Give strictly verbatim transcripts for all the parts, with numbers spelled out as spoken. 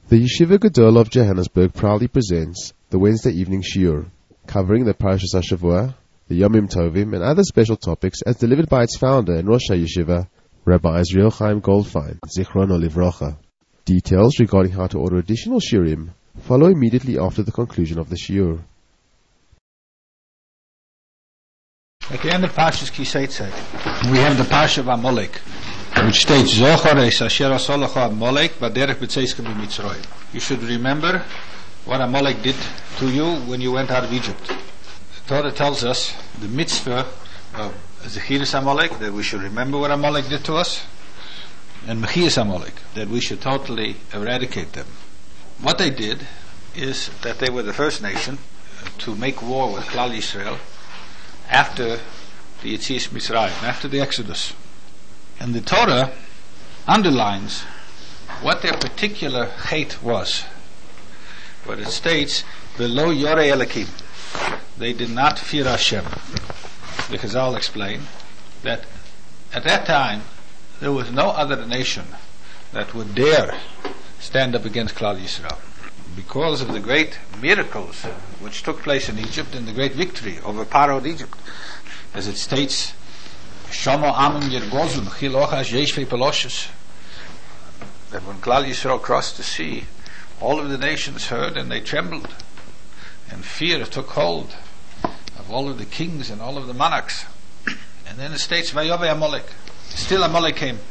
The Yeshiva Gedol of Johannesburg proudly presents the Wednesday evening shiur, covering the Parashas HaShavua, the Yomim Tovim, and other special topics as delivered by its founder and Rosh HaYeshiva, Rabbi Israel Chaim Goldfein, Zichrono Livrocha. Details regarding how to order additional shiurim follow immediately after the conclusion of the shiur. At the end of Parshas Kiseitze, we have the Parsha of Amalek, which states, Zochar es asher asolacha Amalek v'derech b'tzeiska b'Mitzrayim. You should remember what Amalek did to you when you went out of Egypt. The Torah tells us the mitzvah of Zechiras Amalek, that we should remember what Amalek did to us, and Mechias Amalek, that we should totally eradicate them. What they did is that they were the first nation to make war with Klal Yisrael after the Yetzias Mitzrayim, after the Exodus. And the Torah underlines what their particular hate was. But it states, V'lo yorei Elokim. They did not fear Hashem. The Chazal explain that at that time there was no other nation that would dare stand up against Klal Yisrael. Because of the great miracles which took place in Egypt and the great victory over Pharaoh Egypt. As it states, Shomo Amim Yergozun Chilochas Yeshvei Peloshes, that when Klal Yisrael crossed the sea, all of the nations heard and they trembled, and fear took hold of all of the kings and all of the monarchs. And then it states Vayove Amalek, still Amalek came,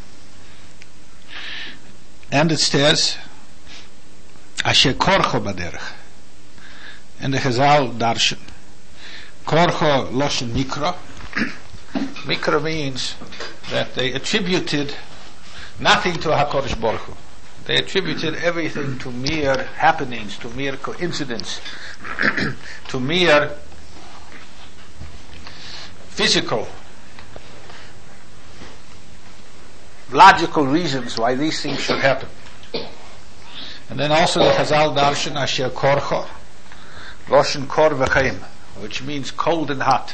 and it says Asher Korcho Baderech, and the Chazal Darshan Korcho Loshen Mikra. Mikra means that they attributed nothing to HaKadosh Baruch Hu. They attributed everything to mere happenings, to mere coincidence, to mere physical, logical reasons why these things should happen. And then also the Chazal Darshan Asher Korcho Loshen Kor V'chaim, which means cold and hot.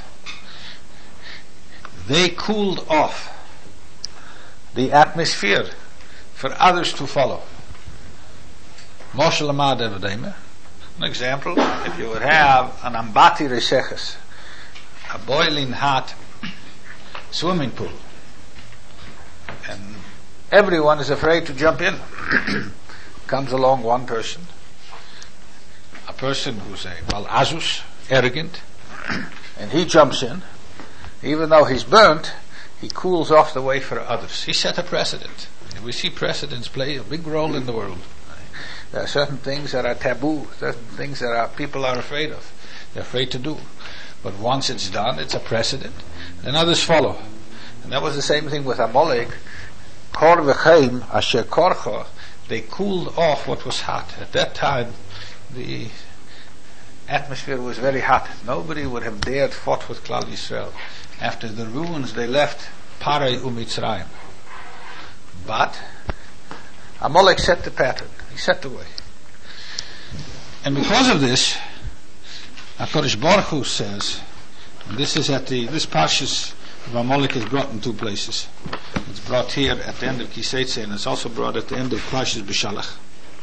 They cooled off the atmosphere for others to follow. Moshe Lamad Evadema. An example, if you would have an Ambati Reseches, a boiling hot swimming pool, and everyone is afraid to jump in. Comes along one person, a person who's a well azus, arrogant, and he jumps in. Even though he's burnt, he cools off the way for others. He set a precedent. We see precedents play a big role in the world. There are certain things that are taboo, certain things that are, people are afraid of. They're afraid to do. But once it's done, it's a precedent. Then others follow. And that was the same thing with Amalek. Kor v'chaim asher korcho. They cooled off what was hot. At that time, the atmosphere was very hot. Nobody would have dared fought with Klal Yisrael after the ruins they left Paray u'Mitzrayim. But Amalek set the pattern. He set the way. And because of this, HaKadosh Baruch Hu says, and this is at the, this Parshas of Amalek is brought in two places. It's brought here at the end of Kiseitze, and it's also brought at the end of Parshas B'Shalach.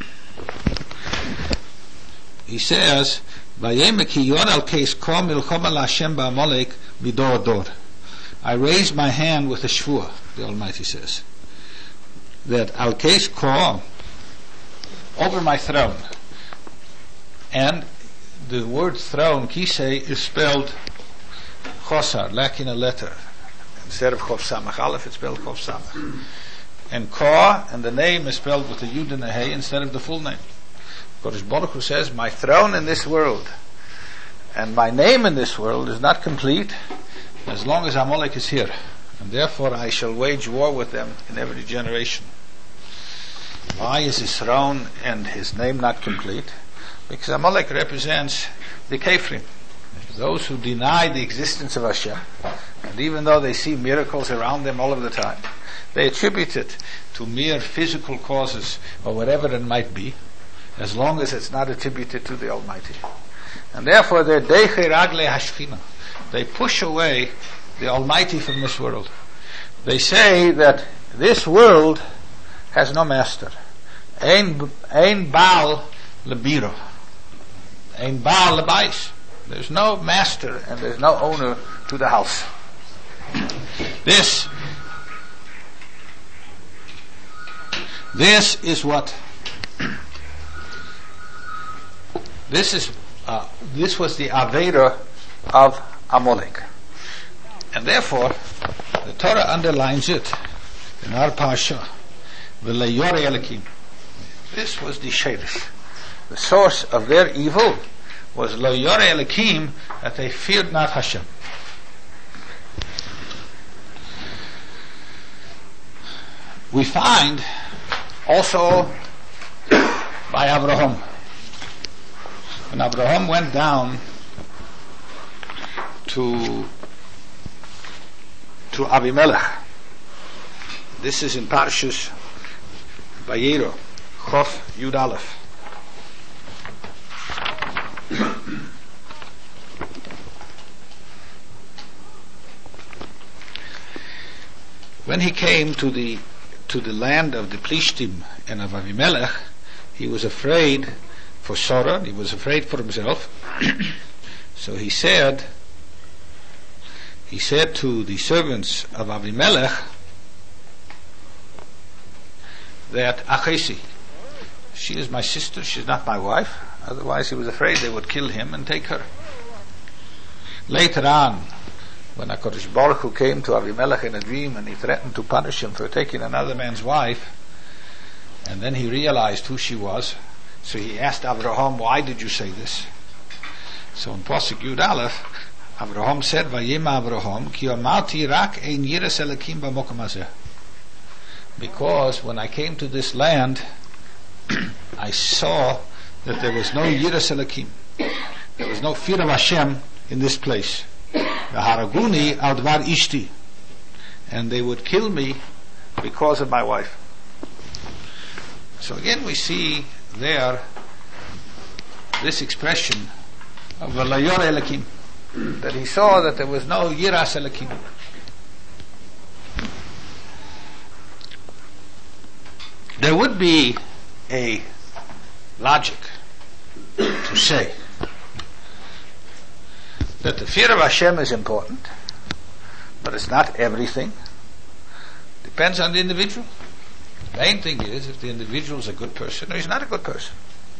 He says, Vayemek hi yor al keis kol milchama la'Hashem ba'Amalek midor dor. I raised my hand with a shvua, the Almighty says, that al keis kol, over my throne. And the word throne, kisei, is spelled chosar, lacking a letter. Instead of chof samach aleph, it's spelled chof samach. And Ka, and the name is spelled with a yud and a hey instead of the full name. Kodesh Baruch Hu says, my throne in this world and my name in this world is not complete as long as Amalek is here. And therefore I shall wage war with them in every generation. Why is his throne and his name not complete? Because Amalek represents the Kefrim, those who deny the existence of Hashem. And even though they see miracles around them all of the time, they attribute it to mere physical causes or whatever it might be, as long as it's not attributed to the Almighty. And therefore they're Deichei Raglei Hashchina. They push away the Almighty from this world. They say that this world has no master. Ein, ein Baal lebiro. Ein Baal lebais. There's no master and there's no owner to the house. This, this is what, this is, uh, this was the Avera of Amalek. And therefore, the Torah underlines it in our Parsha, V'le Yorei Elokim. This was the Sherish. The source of their evil was Lo Yorei Elokim, that they feared not Hashem. We find also by Abraham. When Abraham went down to to Abimelech, this is in Parshas Vayero, Chof Yud Aleph. When he came to the to the land of the Plishtim and of Avimelech, he was afraid for Sarah, he was afraid for himself. So he said, he said to the servants of Avimelech that Achesi, she is my sister, she's not my wife. Otherwise he was afraid they would kill him and take her. Later on, when HaKadosh Baruch Hu came to Avimelech in a dream and he threatened to punish him for taking another man's wife, and then he realized who she was, so he asked Avraham, why did you say this? So in Pasuk Yud Aleph, Avraham said, Vayema Avraham, ki amarti rak ein yiras Elokim b'mokom hazeh. Because when I came to this land, I saw that there was no yiras Elokim. There was no fear of Hashem in this place. Haraguni al dvar ishti, and they would kill me because of my wife. So again we see there this expression of V'lo yorei Elokim, that he saw that there was no yiras Elokim. There would be a logic to say that the fear of Hashem is important, but it's not everything. Depends on the individual. The main thing is if the individual is a good person or he's not a good person.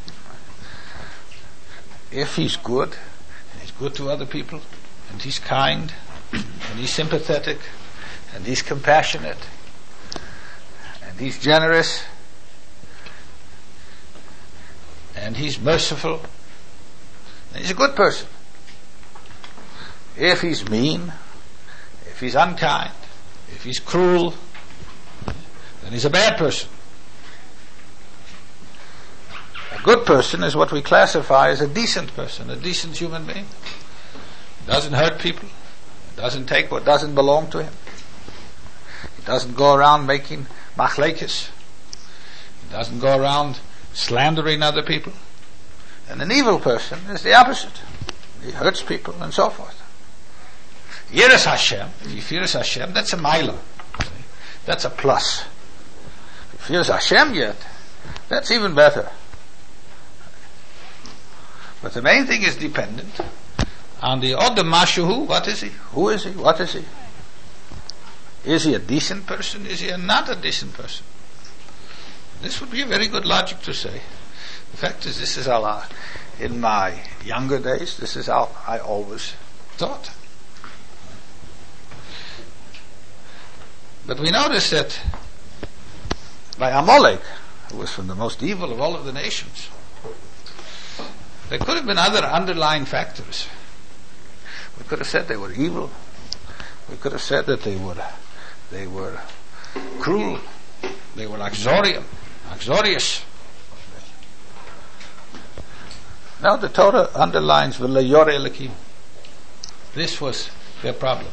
If he's good, and he's good to other people, and he's kind, and he's sympathetic, and he's compassionate, and he's generous, and he's merciful, then he's a good person. If he's mean, if he's unkind, if he's cruel, then he's a bad person. A good person is what we classify as a decent person, a decent human being. Doesn't hurt people, doesn't take what doesn't belong to him. He doesn't go around making machlekes. He doesn't go around slandering other people. And an evil person is the opposite. He hurts people and so forth. Yiras Hashem, if he fears Hashem, that's a milah. That's a plus. If he fears Hashem yet, that's even better. But the main thing is dependent on the other mashuhu. What is he? Who is he? What is he? Is he a decent person? Is he a not a decent person? This would be a very good logic to say. The fact is, this is how I, in my younger days, this is how I always thought. But we notice that by Amalek, who was from the most evil of all of the nations, there could have been other underlying factors. We could have said they were evil. We could have said that they were they were cruel. They were uxorium, uxorious. Now the Torah underlines V'lo yorei Elokim. This was their problem.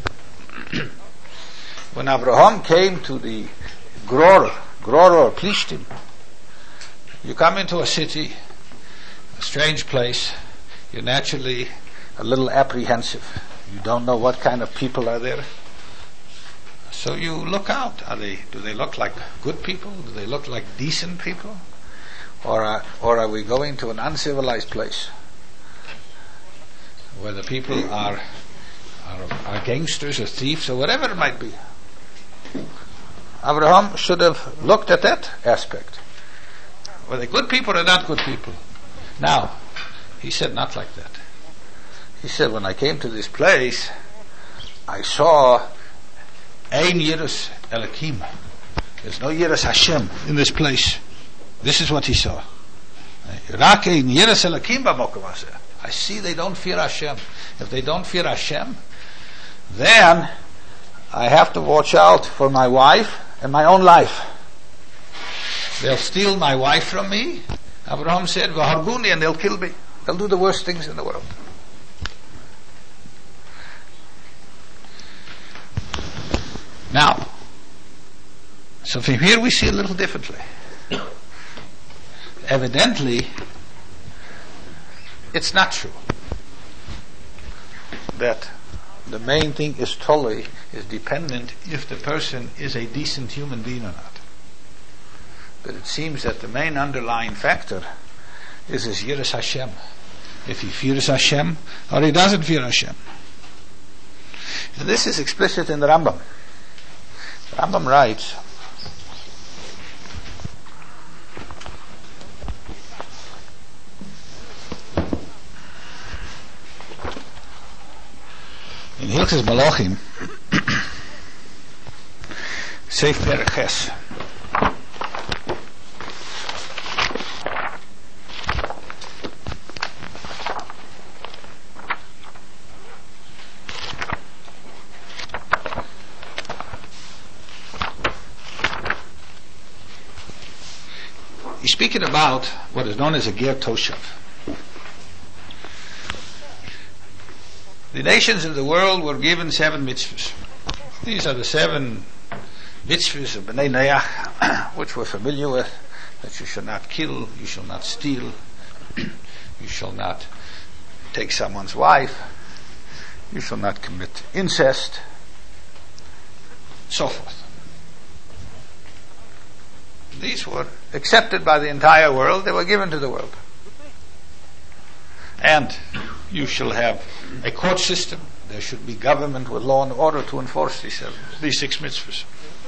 When Abraham came to the Gror, Gror or Plishtim, you come into a city, a strange place, you're naturally a little apprehensive. You don't know what kind of people are there. So you look out. Are they? Do they look like good people? Do they look like decent people? Or are, or are we going to an uncivilized place where the people are, are are gangsters or thieves or whatever it might be? Abraham should have looked at that aspect. Were they good people or not good people? Now, he said not like that. He said, when I came to this place, I saw Ein Yiras Elokim. There's no Yiras Hashem in this place. This is what he saw. Rak Ein Yiras Elokim b'mokom hazeh. I see they don't fear Hashem. If they don't fear Hashem, then I have to watch out for my wife and my own life. They'll steal my wife from me. Abraham said, V'harbuni, and they'll kill me. They'll do the worst things in the world. Now, so from here we see a little differently. Evidently, it's not true that the main thing is totally is dependent if the person is a decent human being or not. But it seems that the main underlying factor is his Yiras Hashem. If he fears Hashem or he doesn't fear Hashem. And this is explicit in the Rambam. The Rambam writes, in Hilchos Malachim, Seif Perek Ches, he's speaking about what is known as a Ger Toshav. The nations of the world were given seven mitzvahs. These are the seven mitzvahs of Bnei Noach, which we're familiar with, that you shall not kill, you shall not steal, you shall not take someone's wife, you shall not commit incest, so forth. These were accepted by the entire world, they were given to the world. And you shall have a court system, there should be government with law and order to enforce these, seven, these six mitzvahs.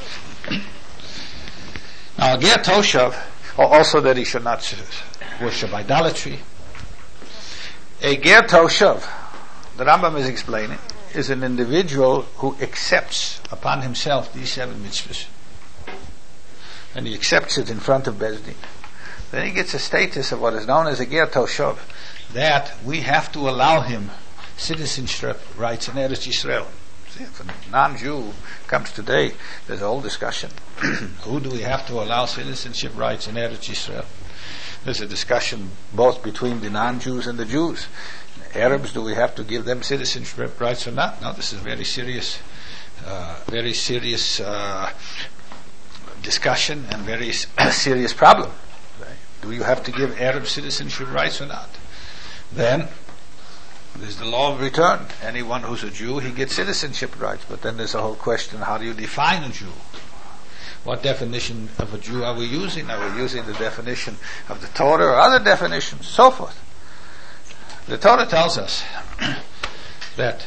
Now, Ger Toshav, also that he should not worship idolatry. A Ger Toshav, the Rambam is explaining, is an individual who accepts upon himself these seven mitzvahs. And he accepts it in front of Beis Din. Then he gets a status of what is known as a Ger Toshav, that we have to allow him citizenship rights in Eretz Yisrael. See, if a non-Jew comes today, there's a whole discussion. Who do we have to allow citizenship rights in Eretz Yisrael? There's a discussion both between the non-Jews and the Jews. Arabs, do we have to give them citizenship rights or not? No, this is a very serious, uh, very serious uh, discussion and very serious problem. Right? Do you have to give Arab citizenship rights or not? Then there's the law of return. Anyone who's a Jew, he gets citizenship rights. But then there's a whole question, how do you define a Jew? What definition of a Jew are we using? Are we using the definition of the Torah or other definitions? So forth. The Torah tells us that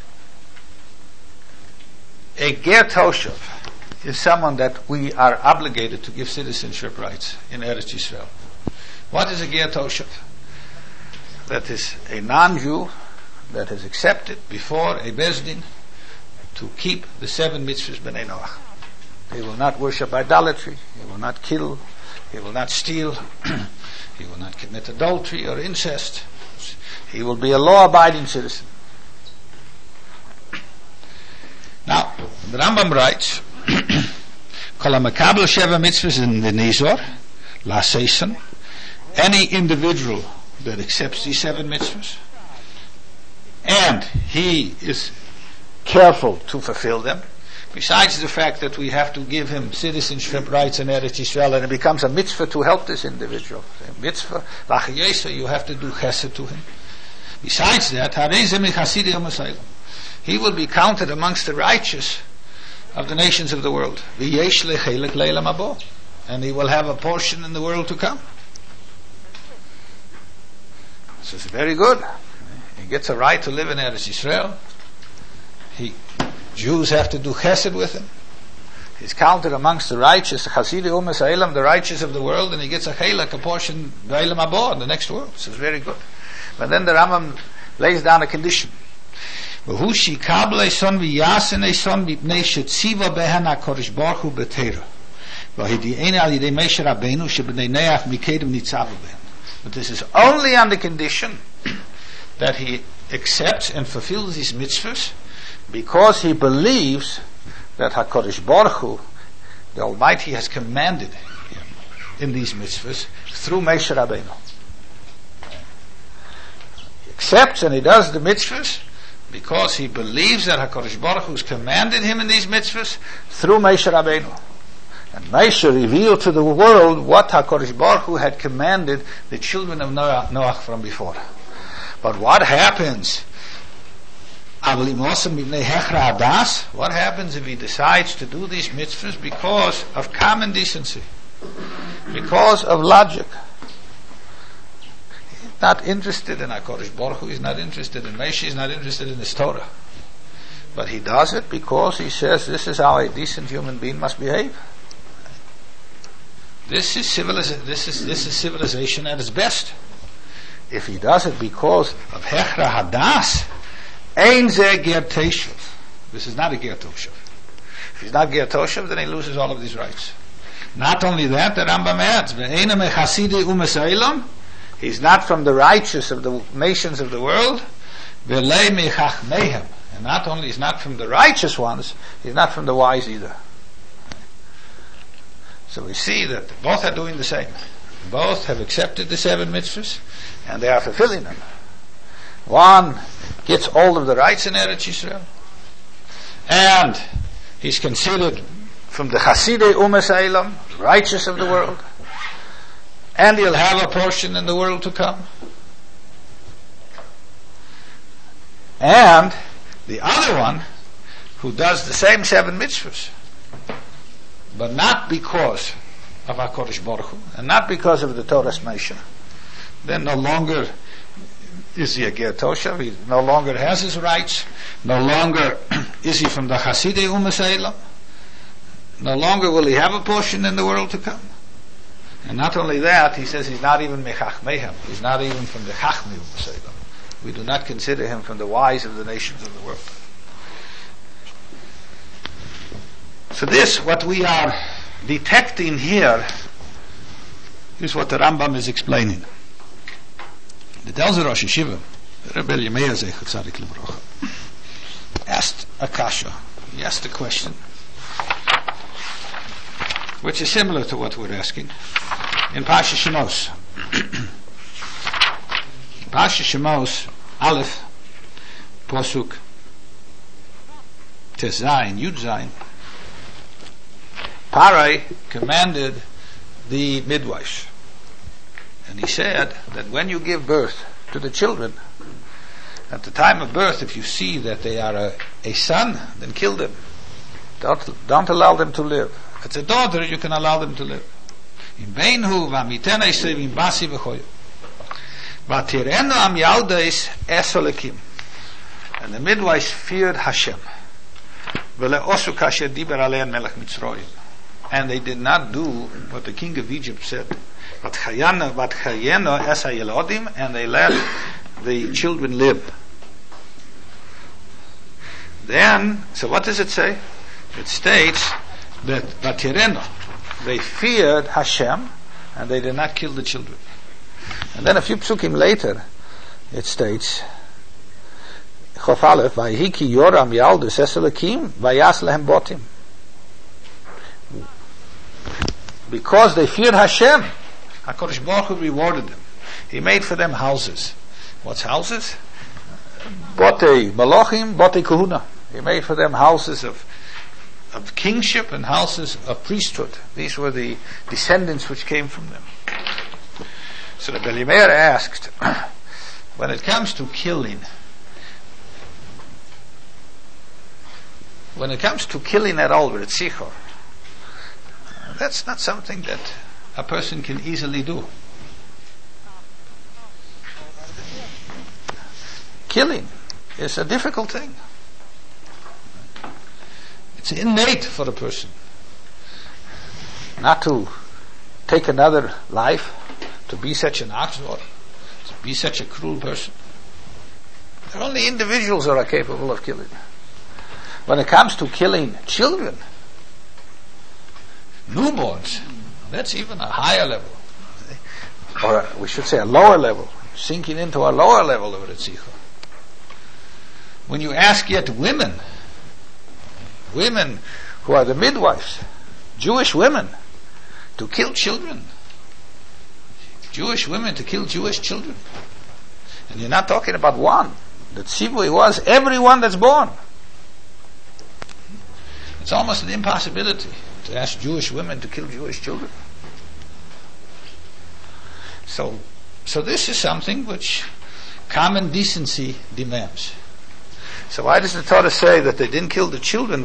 a Ger Toshav is someone that we are obligated to give citizenship rights in Eretz Yisrael. What is a Ger Toshav? That is a non-Jew that has accepted before a Beis Din to keep the seven mitzvahs Bnei Noach. He will not worship idolatry, he will not kill, he will not steal, he will not commit adultery or incest. He will be a law-abiding citizen. Now, the Rambam writes, Kol ha-mekabel sheva mitzvahs in the Nizor, la-seisen, any individual that accepts these seven mitzvahs, and he is careful to fulfill them, besides the fact that we have to give him citizenship rights in Eretz Yisrael, and it becomes a mitzvah to help this individual. A mitzvah, lachiyesa, you have to do chesed to him. Besides that, he will be counted amongst the righteous of the nations of the world. V'yesh lechelek leilam habo, and he will have a portion in the world to come. So it's very good. He gets a right to live in Eretz Yisrael. He, Jews have to do chesed with him. He's counted amongst the righteous, Chasidei Umas Ha'elam, the righteous of the world, and he gets a chelak, a portion, V'elam habo, in the next world. So it's very good. But then the Rambam lays down a condition. V'hu shikable son v'yasen son v'pnei shetziva behen HaKadosh Baruch Hu b'teira. V'hidi'ene al yidei Moshe Rabbeinu sheb'nei Neach mikedem nitzavu behen. But this is only on the condition that he accepts and fulfills these mitzvahs because he believes that HaKadosh Baruch Hu, the Almighty, has commanded him in these mitzvahs through Moshe Rabbeinu. He accepts and he does the mitzvahs because he believes that HaKadosh Baruch Hu has commanded him in these mitzvahs through Moshe Rabbeinu. And Moshe revealed to the world what HaKadosh Baruch Hu had commanded the children of Noah, Noah from before. But what happens? What happens if he decides to do these mitzvahs because of common decency, because of logic? He's not interested in HaKadosh Baruch Hu, he's not interested in Moshe, he's not interested in his Torah. But he does it because he says this is how a decent human being must behave. This is civilization. This is this is civilization at its best. If he does it because of hechra hadas, ein ze ger teshuv. This is not a ger teshuv. If he's not ger teshuv, then he loses all of these rights. Not only that, the Rambam adds, ve'ena me chasidei umas ha'elam. He's not from the righteous of the nations of the world. Ve'lei me chachmeihem. And not only he's not from the righteous ones, he's not from the wise either. So we see that both are doing the same. Both have accepted the seven mitzvahs, and they are fulfilling them. One gets all of the rights in Eretz Yisrael, and he's considered from the Chasidei Umas Ha'elam, righteous of the world, and he'll have a portion in the world to come. And the other one, who does the same seven mitzvahs, but not because of HaKadosh Baruch Hu, and not because of the Torah's Moshe, then no longer is he a ger toshav, he no longer has his rights, no longer is he from the Chasidei Umas Ha'elam, no longer will he have a portion in the world to come. And not only that, he says he's not even mechachmeihem, he's not even from the Chachmei Umas Ha'elam. We do not consider him from the wise of the nations of the world. So this, what we are detecting here, is what the Rambam is explaining. The Delzer Rosh Yeshiva, Rebbe Yemeir Zecher Tzadik Livrocha, asked a kasha. He asked a question, which is similar to what we're asking in Pasha Shemos. Pasha Shemos, Aleph, Posuk, Tes Zayin, Yud Zayin. Parai commanded the midwives, and he said that when you give birth to the children, at the time of birth, if you see that they are a, a son, then kill them. Don't, don't allow them to live. If it's a daughter, you can allow them to live. In Beinhu v'amitena yisevim basi v'choyu v'atirenu am yaldeis esolekim. And the midwives feared Hashem. V'le'osu kasher diber alein melech Mitzrayim. And they did not do what the king of Egypt said. And they let the children live. Then, so what does it say? It states that Vatireno, they feared Hashem, and they did not kill the children. And then a few psukim later, it states, Chof Aleph, Vayhiki Yoram Yaldus Eselakim, Vayas Lehem Botim. Because they feared Hashem, HaKadosh Baruch Hu rewarded them. He made for them houses. What's houses? Botei Malachim, Botei Kahuna. He made for them houses of of kingship and houses of priesthood. These were the descendants which came from them. So the Rebbe Meir asked, when it comes to killing, when it comes to killing at all with Tzichor, that's not something that a person can easily do. Killing is a difficult thing. It's innate for a person not to take another life, to be such an oxor, to be such a cruel person. There are only individuals that are capable of killing. When it comes to killing children, newborns, that's even a higher level. Or a, we should say a lower level, sinking into a lower level of Retzicha. When you ask yet women, women who are the midwives, Jewish women, to kill children, Jewish women to kill Jewish children, and you're not talking about one, the tzivui was everyone that's born. It's almost an impossibility to ask Jewish women to kill Jewish children. So, so this is something which common decency demands. So why does the Torah say that they didn't kill the children?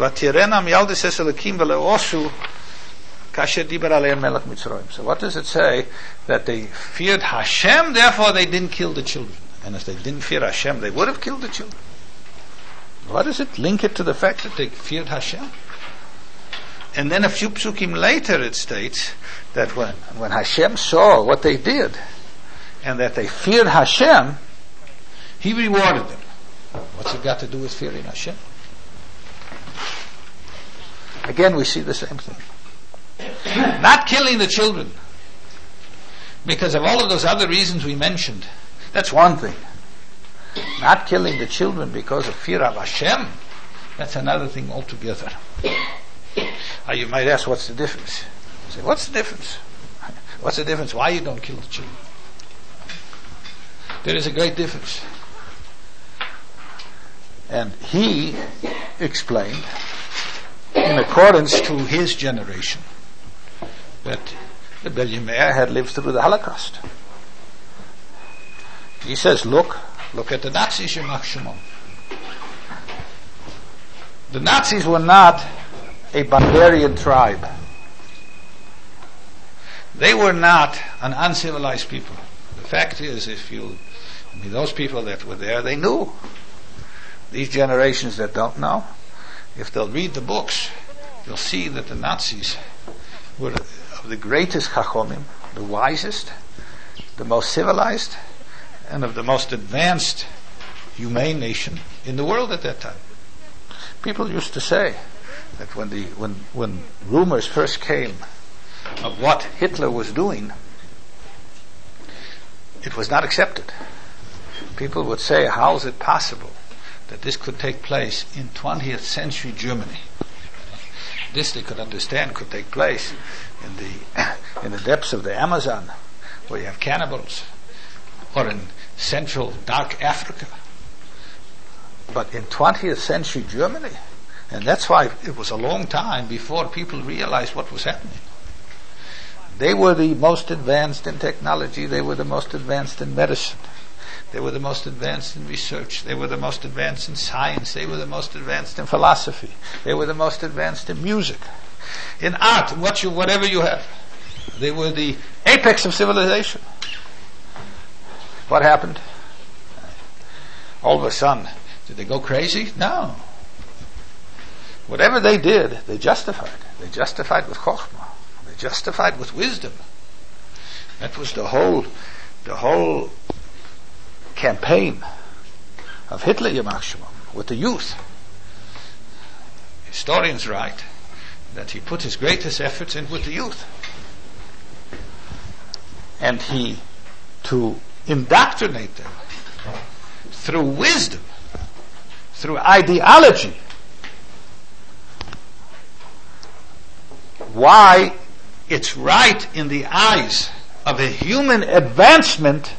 So what does it say? That they feared Hashem, therefore they didn't kill the children. And if they didn't fear Hashem, they would have killed the children. Why does it link it to the fact that they feared Hashem? And then a few psukim later it states that when, when Hashem saw what they did, and that they feared Hashem, He rewarded them. What's it got to do with fearing Hashem? Again, we see the same thing. Not killing the children because of all of those other reasons we mentioned, that's one thing. Not killing the children because of fear of Hashem, that's another thing altogether. Uh, you might ask, what's the difference? You say, what's the difference? What's the difference? Why you don't kill the children? There is a great difference. And he explained, in accordance to his generation, that the Bel Yemeir had lived through the Holocaust. He says, look, look at the Nazis, Yemach Shemon. The Nazis were not a barbarian tribe. They were not an uncivilized people. The fact is, if you, I mean, those people that were there, they knew. These generations that don't know, if they'll read the books, they'll see that the Nazis were of the greatest chachomim, the wisest, the most civilized, and of the most advanced humane nation in the world at that time. People used to say that when the when when rumors first came of what Hitler was doing, it was not accepted. People would say, how is it possible that this could take place in twentieth century Germany? This they could understand could take place in the in the depths of the Amazon, where you have cannibals, or in central dark Africa. But in twentieth century Germany, and that's why it was a long time before people realized what was happening. They were the most advanced in technology, they were the most advanced in medicine, they were the most advanced in research, they were the most advanced in science, they were the most advanced in philosophy, they were the most advanced in music, in art, what you, whatever you have. They were the apex of civilization. What happened? All of a sudden, did they go crazy? No. Whatever they did, they justified. They justified with chokhmah. They justified with wisdom. That was the whole, the whole campaign of Hitler, Yemach Shemon, with the youth. Historians write that he put his greatest efforts in with the youth. And he, to indoctrinate them through wisdom, through ideology, why it's right in the eyes of a human advancement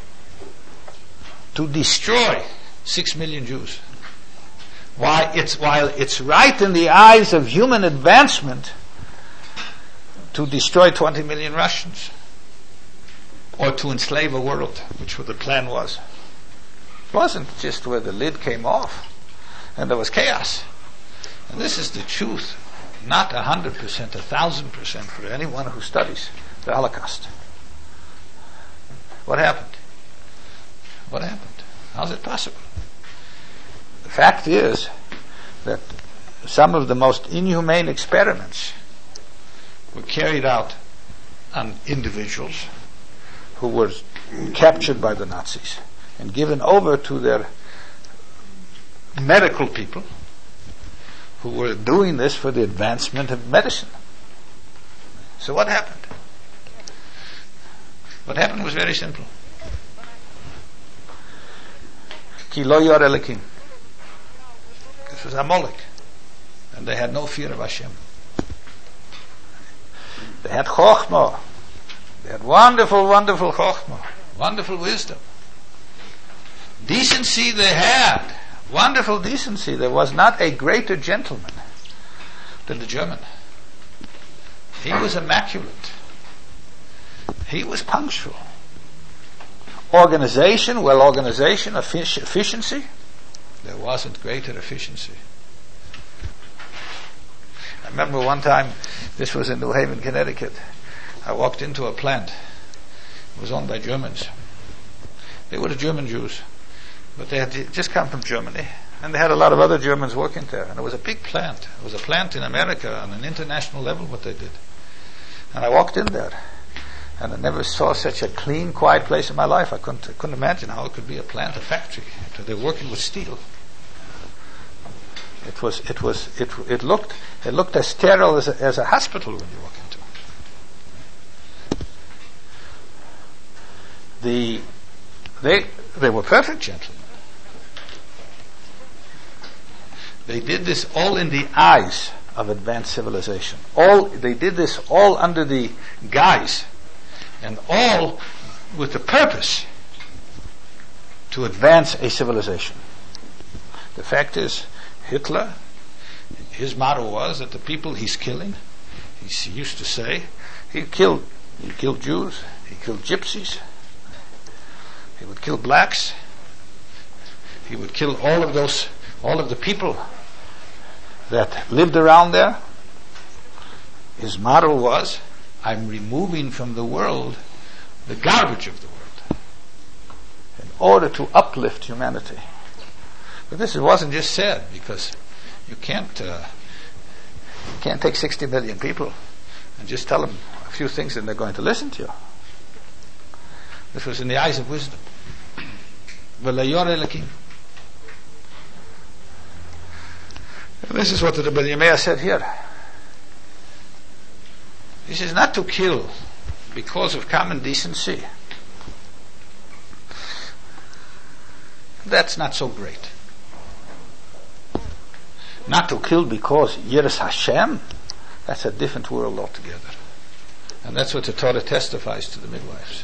to destroy six million Jews. Why it's while it's right in the eyes of human advancement to destroy twenty million Russians, or to enslave a world, which what the plan was. It wasn't just where the lid came off and there was chaos. And this is the truth, not a hundred percent, a thousand percent for anyone who studies the Holocaust. What happened? What happened? How's it possible? The fact is that some of the most inhumane experiments were carried out on individuals who were captured by the Nazis and given over to their medical people who were doing this for the advancement of medicine. So what happened? What happened was very simple. Ki lo yor Elokim. This was Amalek. And they had no fear of Hashem. They had Chochmah. They had wonderful, wonderful Chochmah. Wonderful wisdom. Decency they had. Wonderful decency. There was not a greater gentleman than the German. He was immaculate. He was punctual. Organization, well, organization, effic- efficiency. There wasn't greater efficiency. I remember one time, this was in New Haven, Connecticut. I walked into a plant. It was owned by Germans. They were the German Jews, but they had just come from Germany, and they had a lot of other Germans working there. And it was a big plant. It was a plant in America on an international level, what they did. And I walked in there, and I never saw such a clean, quiet place in my life. I couldn't, I couldn't imagine how it could be a plant, a factory. They're working with steel. It was, it was, it, it looked, it looked as sterile as a, as a hospital when you walk into it. The, they, they were perfect gentlemen. They did this all in the eyes of advanced civilization. All, they did this all under the guise, and all with the purpose to advance a civilization. The fact is, Hitler, his motto was that the people he's killing, he used to say, he killed, he killed Jews, he killed gypsies, he would kill blacks, he would kill all of those, all of the people that lived around there. His motto was, I'm removing from the world the garbage of the world in order to uplift humanity. But this wasn't just said, because you can't uh, you can't take sixty million people and just tell them a few things and they're going to listen to you. This was in the eyes of wisdom. V'lo yor Elokim. This is what the Rebbe Yirmiyah said here. He says not to kill because of common decency. That's not so great. Not to kill because Yiras Hashem, that's a different world altogether. And that's what the Torah testifies to the midwives.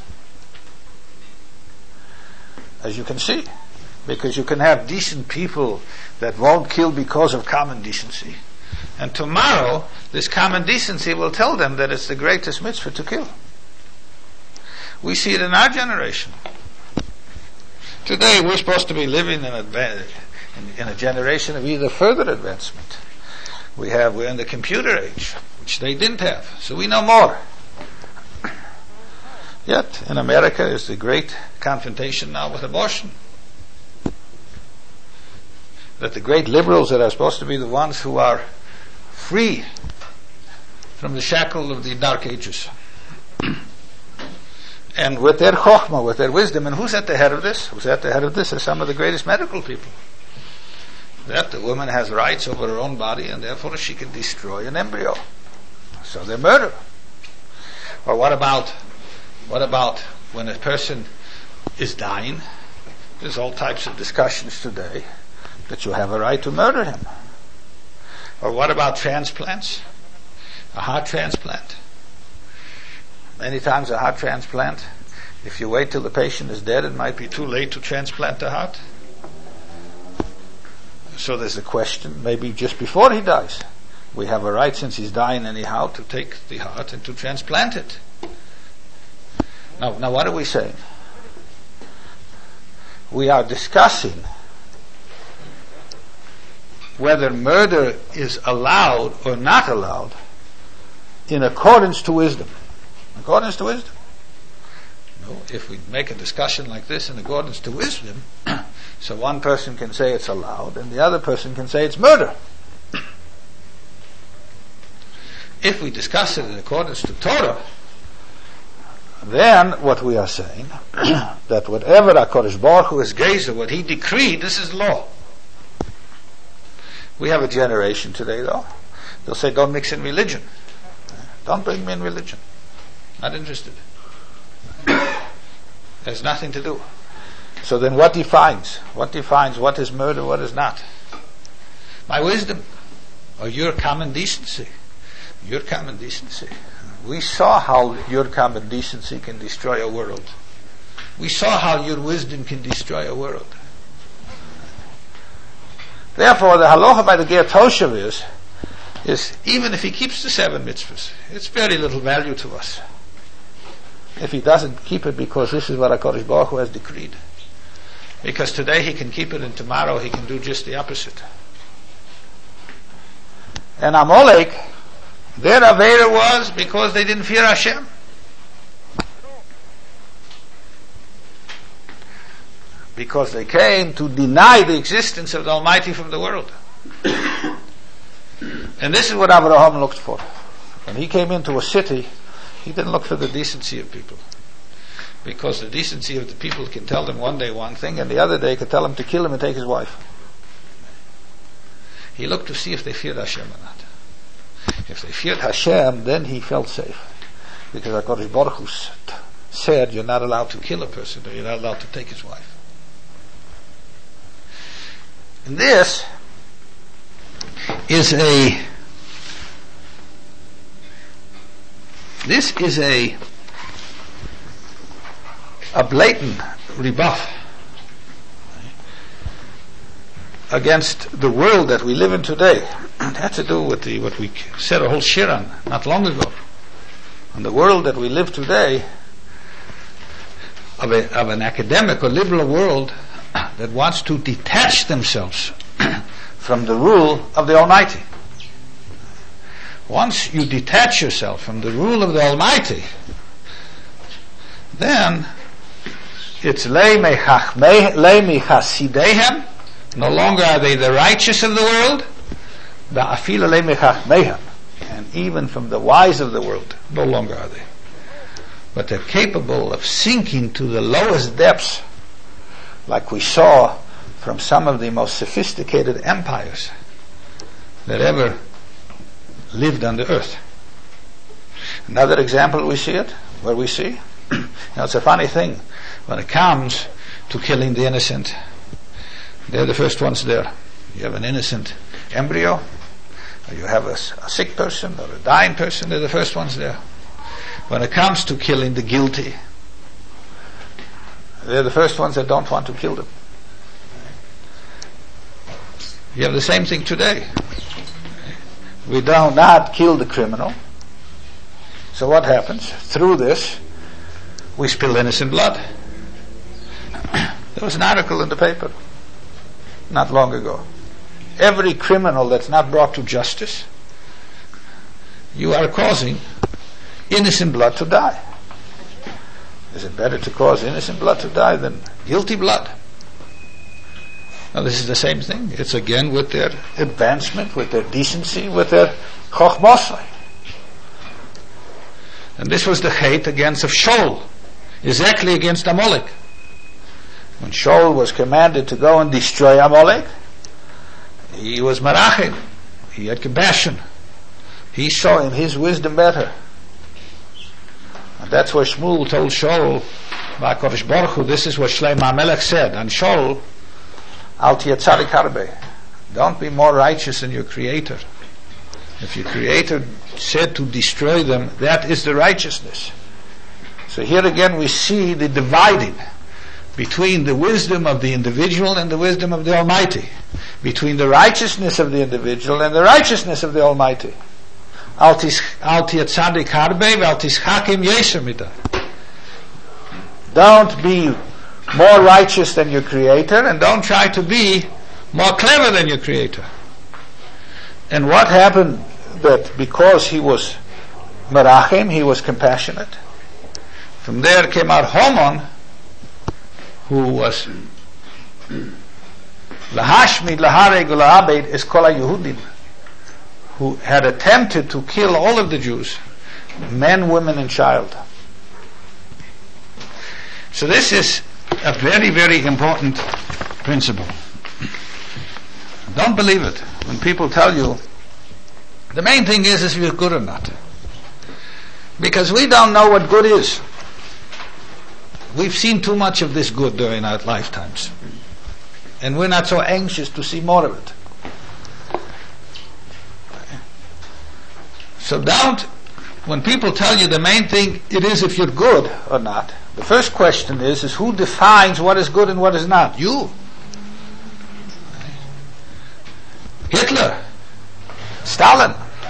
As you can see, because you can have decent people that won't kill because of common decency. And tomorrow, this common decency will tell them that it's the greatest mitzvah to kill. We see it in our generation. Today, we're supposed to be living in advantage. In, in a generation of either further advancement. We have, we're in the computer age, which they didn't have, so we know more. Yet, in America is the great confrontation now with abortion. That the great liberals that are supposed to be the ones who are free from the shackle of the dark ages. And with their chokhmah, with their wisdom, and who's at the head of this? Who's at the head of this are some of the greatest medical people. That the woman has rights over her own body and therefore she can destroy an embryo. So they murder. Or what about what about when a person is dying? There's all types of discussions today that you have a right to murder him. Or what about transplants? A heart transplant. Many times a heart transplant, if you wait till the patient is dead, it might be too late to transplant the heart. So there's a question, maybe just before he dies, we have a right, since he's dying anyhow, to take the heart and to transplant it. Now, now what are we saying? We are discussing whether murder is allowed or not allowed in accordance to wisdom. Accordance to wisdom. No, if we make a discussion like this in accordance to wisdom, so one person can say it's allowed and the other person can say it's murder. If we discuss it in accordance to Torah, then what we are saying, that whatever HaKadosh Baruch Hu has gezer, what He decreed, this is law. We have a generation today, though. They'll say, don't mix in religion. Don't bring me in religion. Not interested. There's nothing to do. So then what defines? What defines what is murder, what is not? My wisdom, or your common decency. Your common decency. We saw how your common decency can destroy a world. We saw how your wisdom can destroy a world. Therefore, the halacha by the Ger Toshav is, is even if he keeps the seven mitzvahs, it's very little value to us. If he doesn't keep it because this is what HaKadosh Baruch Hu has decreed. Because today he can keep it and tomorrow he can do just the opposite. And Amalek, their Avera was because they didn't fear Hashem. Because they came to deny the existence of the Almighty from the world. And this is what Abraham looked for. When he came into a city, he didn't look for the decency of people. Because the decency of the people can tell them one day one thing, and the other day can tell them to kill him and take his wife. He looked to see if they feared Hashem or not. If they feared Hashem, then he felt safe. Because HaKadosh Baruch Hu said, you're not allowed to kill a person, or you're not allowed to take his wife. And this is a this is a a blatant rebuff against the world that we live in today. It had to do with the, what we said a whole shir on not long ago. On the world that we live today, of, a, of an academic or liberal world that wants to detach themselves from the rule of the Almighty. Once you detach yourself from the rule of the Almighty, then it's lei michasidehem. No longer are they the righteous of the world, and even from the wise of the world, no longer are they. But they're capable of sinking to the lowest depths, like we saw from some of the most sophisticated empires that ever lived on the earth. Another example we see it, where we see, you know, it's a funny thing, when it comes to killing the innocent, they're the first ones there. You have an innocent embryo, or you have a, a sick person, or a dying person, they're the first ones there. When it comes to killing the guilty, they're the first ones that don't want to kill them. You have the same thing today. We do not kill the criminal. So what happens? Through this, we spill innocent blood. There was an article in the paper not long ago. Every criminal that's not brought to justice, you are causing innocent blood to die. Is it better to cause innocent blood to die than guilty blood? Now this is the same thing. It's again with their advancement, with their decency, with their chokhmosai. And this was the hate against of Shaul, exactly against Amalek. When Shaul was commanded to go and destroy Amalek, he was marachim. He had compassion. He saw in his wisdom better. And that's why Shmuel told Shaul, by Kodesh Baruch Hu, this is what Shlomo HaMelech said. And Shaul, Al tiyeh tzadik harbe. Don't be more righteous than your Creator. If your Creator said to destroy them, that is the righteousness. So here again we see the dividing between the wisdom of the individual and the wisdom of the Almighty. Between the righteousness of the individual and the righteousness of the Almighty. Al tiyeh tzadik harbe ve'al tishchakim yeser midah. Don't be more righteous than your Creator, and don't try to be more clever than your Creator. And what happened? That because he was merachem, he was compassionate. From there came out Haman, who was lahashmid, lahareg, lahabed es kol haYehudim, who had attempted to kill all of the Jews, men, women, and child. So this is a very, very important principle. Don't believe it when people tell you the main thing is is if you're good or not. Because we don't know what good is. We've seen too much of this good during our lifetimes. And we're not so anxious to see more of it. So don't, when people tell you the main thing it is if you're good or not, the first question is, is who defines what is good and what is not? You. Hitler. Stalin.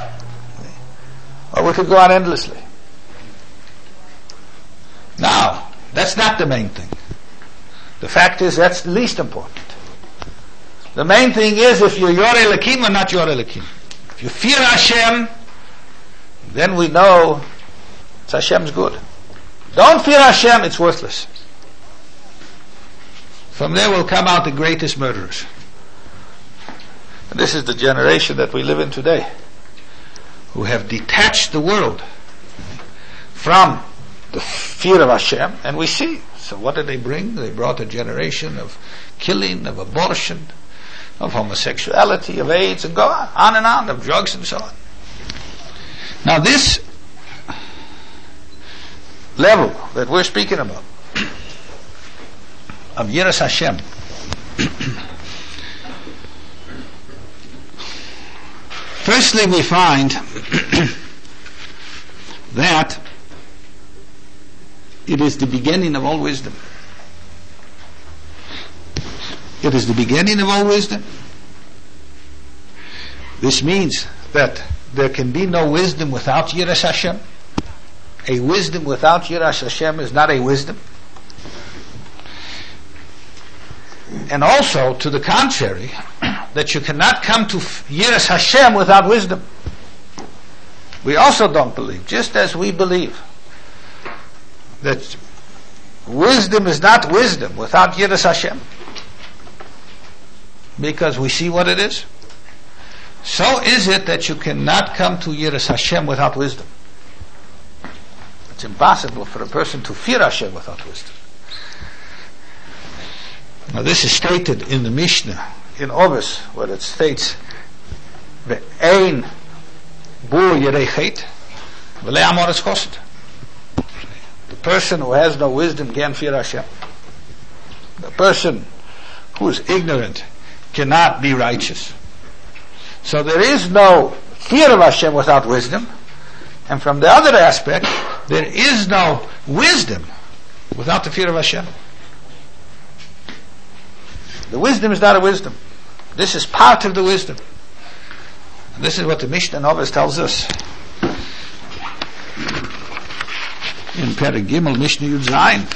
Or we could go on endlessly. Now, that's not the main thing. The fact is that's the least important. The main thing is if you're your Elokim or not your Elokim. If you fear Hashem, then we know it's Hashem's good. Don't fear Hashem, it's worthless. From there will come out the greatest murderers. And this is the generation that we live in today, who have detached the world from the fear of Hashem, and we see. So what did they bring? They brought a generation of killing, of abortion, of homosexuality, of AIDS, and go on, on and on, of drugs and so on. Now this level that we're speaking about, of Yiras Hashem, firstly we find that it is the beginning of all wisdom. It is the beginning of all wisdom. This means that there can be no wisdom without Yiras Hashem. A wisdom without Yiras Hashem is not a wisdom. And also, to the contrary, that you cannot come to Yiras Hashem without wisdom. We also don't believe, just as we believe that wisdom is not wisdom without Yiras Hashem, because we see what it is. So is it that you cannot come to Yiras Hashem without wisdom. It's impossible for a person to fear Hashem without wisdom. Now this is stated in the Mishnah, in Ovis, where it states, "Ve'ein bur yirei chet, v'lei amor es chosed." The person who has no wisdom can't fear Hashem. The person who is ignorant cannot be righteous. So there is no fear of Hashem without wisdom, and from the other aspect, there is no wisdom without the fear of Hashem. The wisdom is not a wisdom. This is part of the wisdom. And this is what the Mishnah Novis tells us in Perek Gimel, Mishnah Yud Zayin,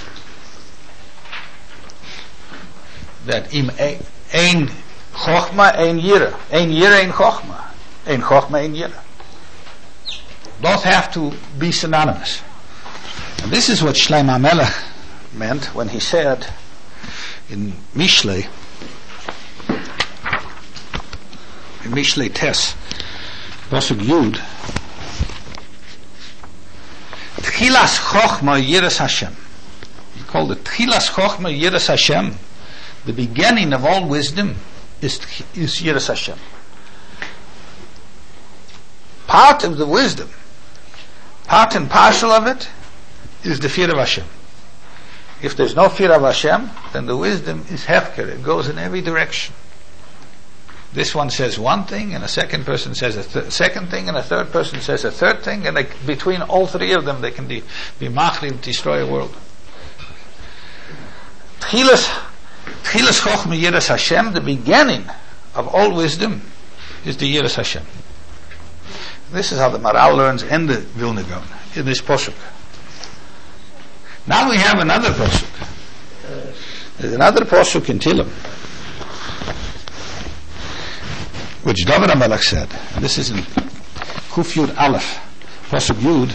that im ein chochma ein yira, ein yira ein chochma, ein chochma ein yira. Both have to be synonymous. And this is what Shlomo HaMelech meant when he said in Mishlei, in Mishlei Tes, Pasuk Yud, Tchilas Chochma Yiras Hashem. He called it Tchilas Chochma Yiras Hashem. The beginning of all wisdom is, is Yiras Hashem. Part of the wisdom, part and parcel of it, is the fear of Hashem. If there's no fear of Hashem, then the wisdom is hefker. It goes in every direction. This one says one thing, and a second person says a th- second thing, and a third person says a third thing, and they, between all three of them, they can be, be machlim, destroy a world. Tchilas Tchilas Chochma Yiras Hashem, the beginning of all wisdom, is the Yiras Hashem. This is how the Maral learns in the Vilna Gaon, in this posuk. Now we have another posuk. There's another posuk in Tehillim. which David HaMelech said, and this is in Kuf Yud Aleph, Pasuk Yud.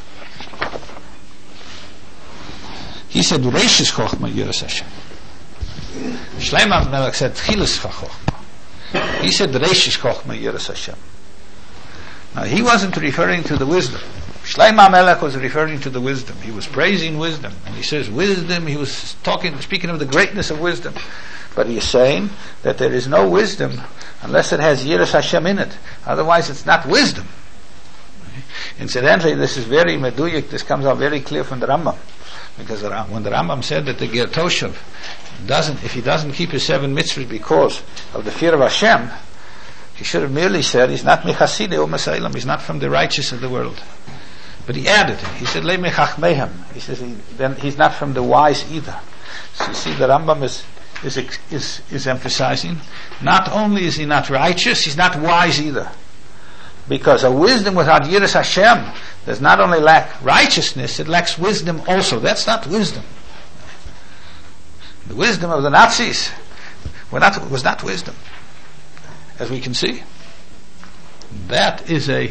He said, Reishis Chochma Yiras Hashem. Shlomo HaMelech said, Tchilas Chochma. He said, Reishis Chochma Yiras Hashem. Now, he wasn't referring to the wisdom. Shlomo HaMelech was referring to the wisdom. He was praising wisdom. And he says, wisdom, he was talking, speaking of the greatness of wisdom. But he is saying that there is no wisdom unless it has Yiras Hashem in it. Otherwise, it's not wisdom. Incidentally, this is very meduyik. This comes out very clear from the Rambam. Because when the Rambam said that the Ger Toshav doesn't, if he doesn't keep his seven mitzvahs because of the fear of Hashem, he should have merely said he's not mechaside or mesailam, he's not from the righteous of the world. But he added, he said le mechachmehem. He says he, then he's not from the wise either. So you see, the Rambam is is is is emphasizing not only is he not righteous, he's not wise either. Because a wisdom without Yiras Hashem does not only lack righteousness, it lacks wisdom also. That's not wisdom. The wisdom of the Nazis were not, was not wisdom, as we can see. That is a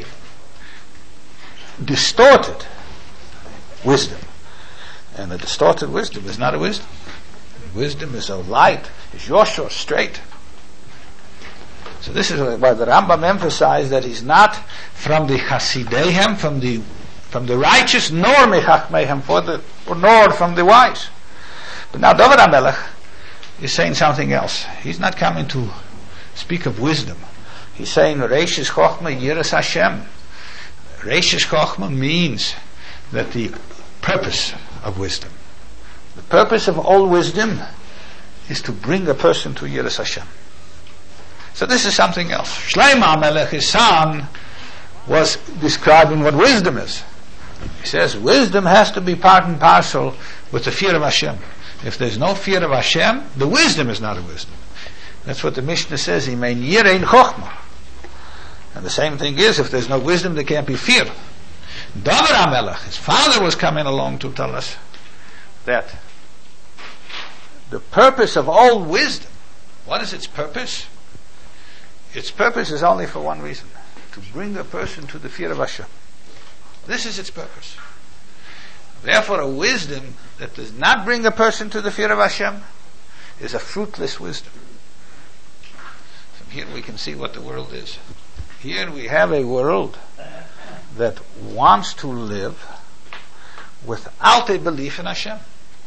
distorted wisdom. And a distorted wisdom is not a wisdom. Wisdom is a light, is Yoshua, straight. So this is why the Rambam emphasized that he's not from the Hasidehem, from the from the righteous, nor Mechachmehem, for the or nor from the wise. But now David HaMelech is saying something else. He's not coming to speak of wisdom. He's saying Reishis Chochma Yiras Hashem. Reishis Chochma means that the purpose of wisdom, the purpose of all wisdom, is to bring a person to Yiras Hashem. So this is something else. Shlomo HaMelech, his son, was describing what wisdom is. He says wisdom has to be part and parcel with the fear of Hashem. If there's no fear of Hashem, the wisdom is not a wisdom. That's what the Mishnah says, Imein Yirein Chochma. And the same thing is, if there's no wisdom, there can't be fear. David HaMelech, his father, was coming along to tell us that the purpose of all wisdom, what is its purpose? Its purpose is only for one reason: to bring a person to the fear of Hashem. This is its purpose. Therefore, a wisdom that does not bring a person to the fear of Hashem is a fruitless wisdom. From here we can see what the world is. Here we have a world that wants to live without a belief in Hashem.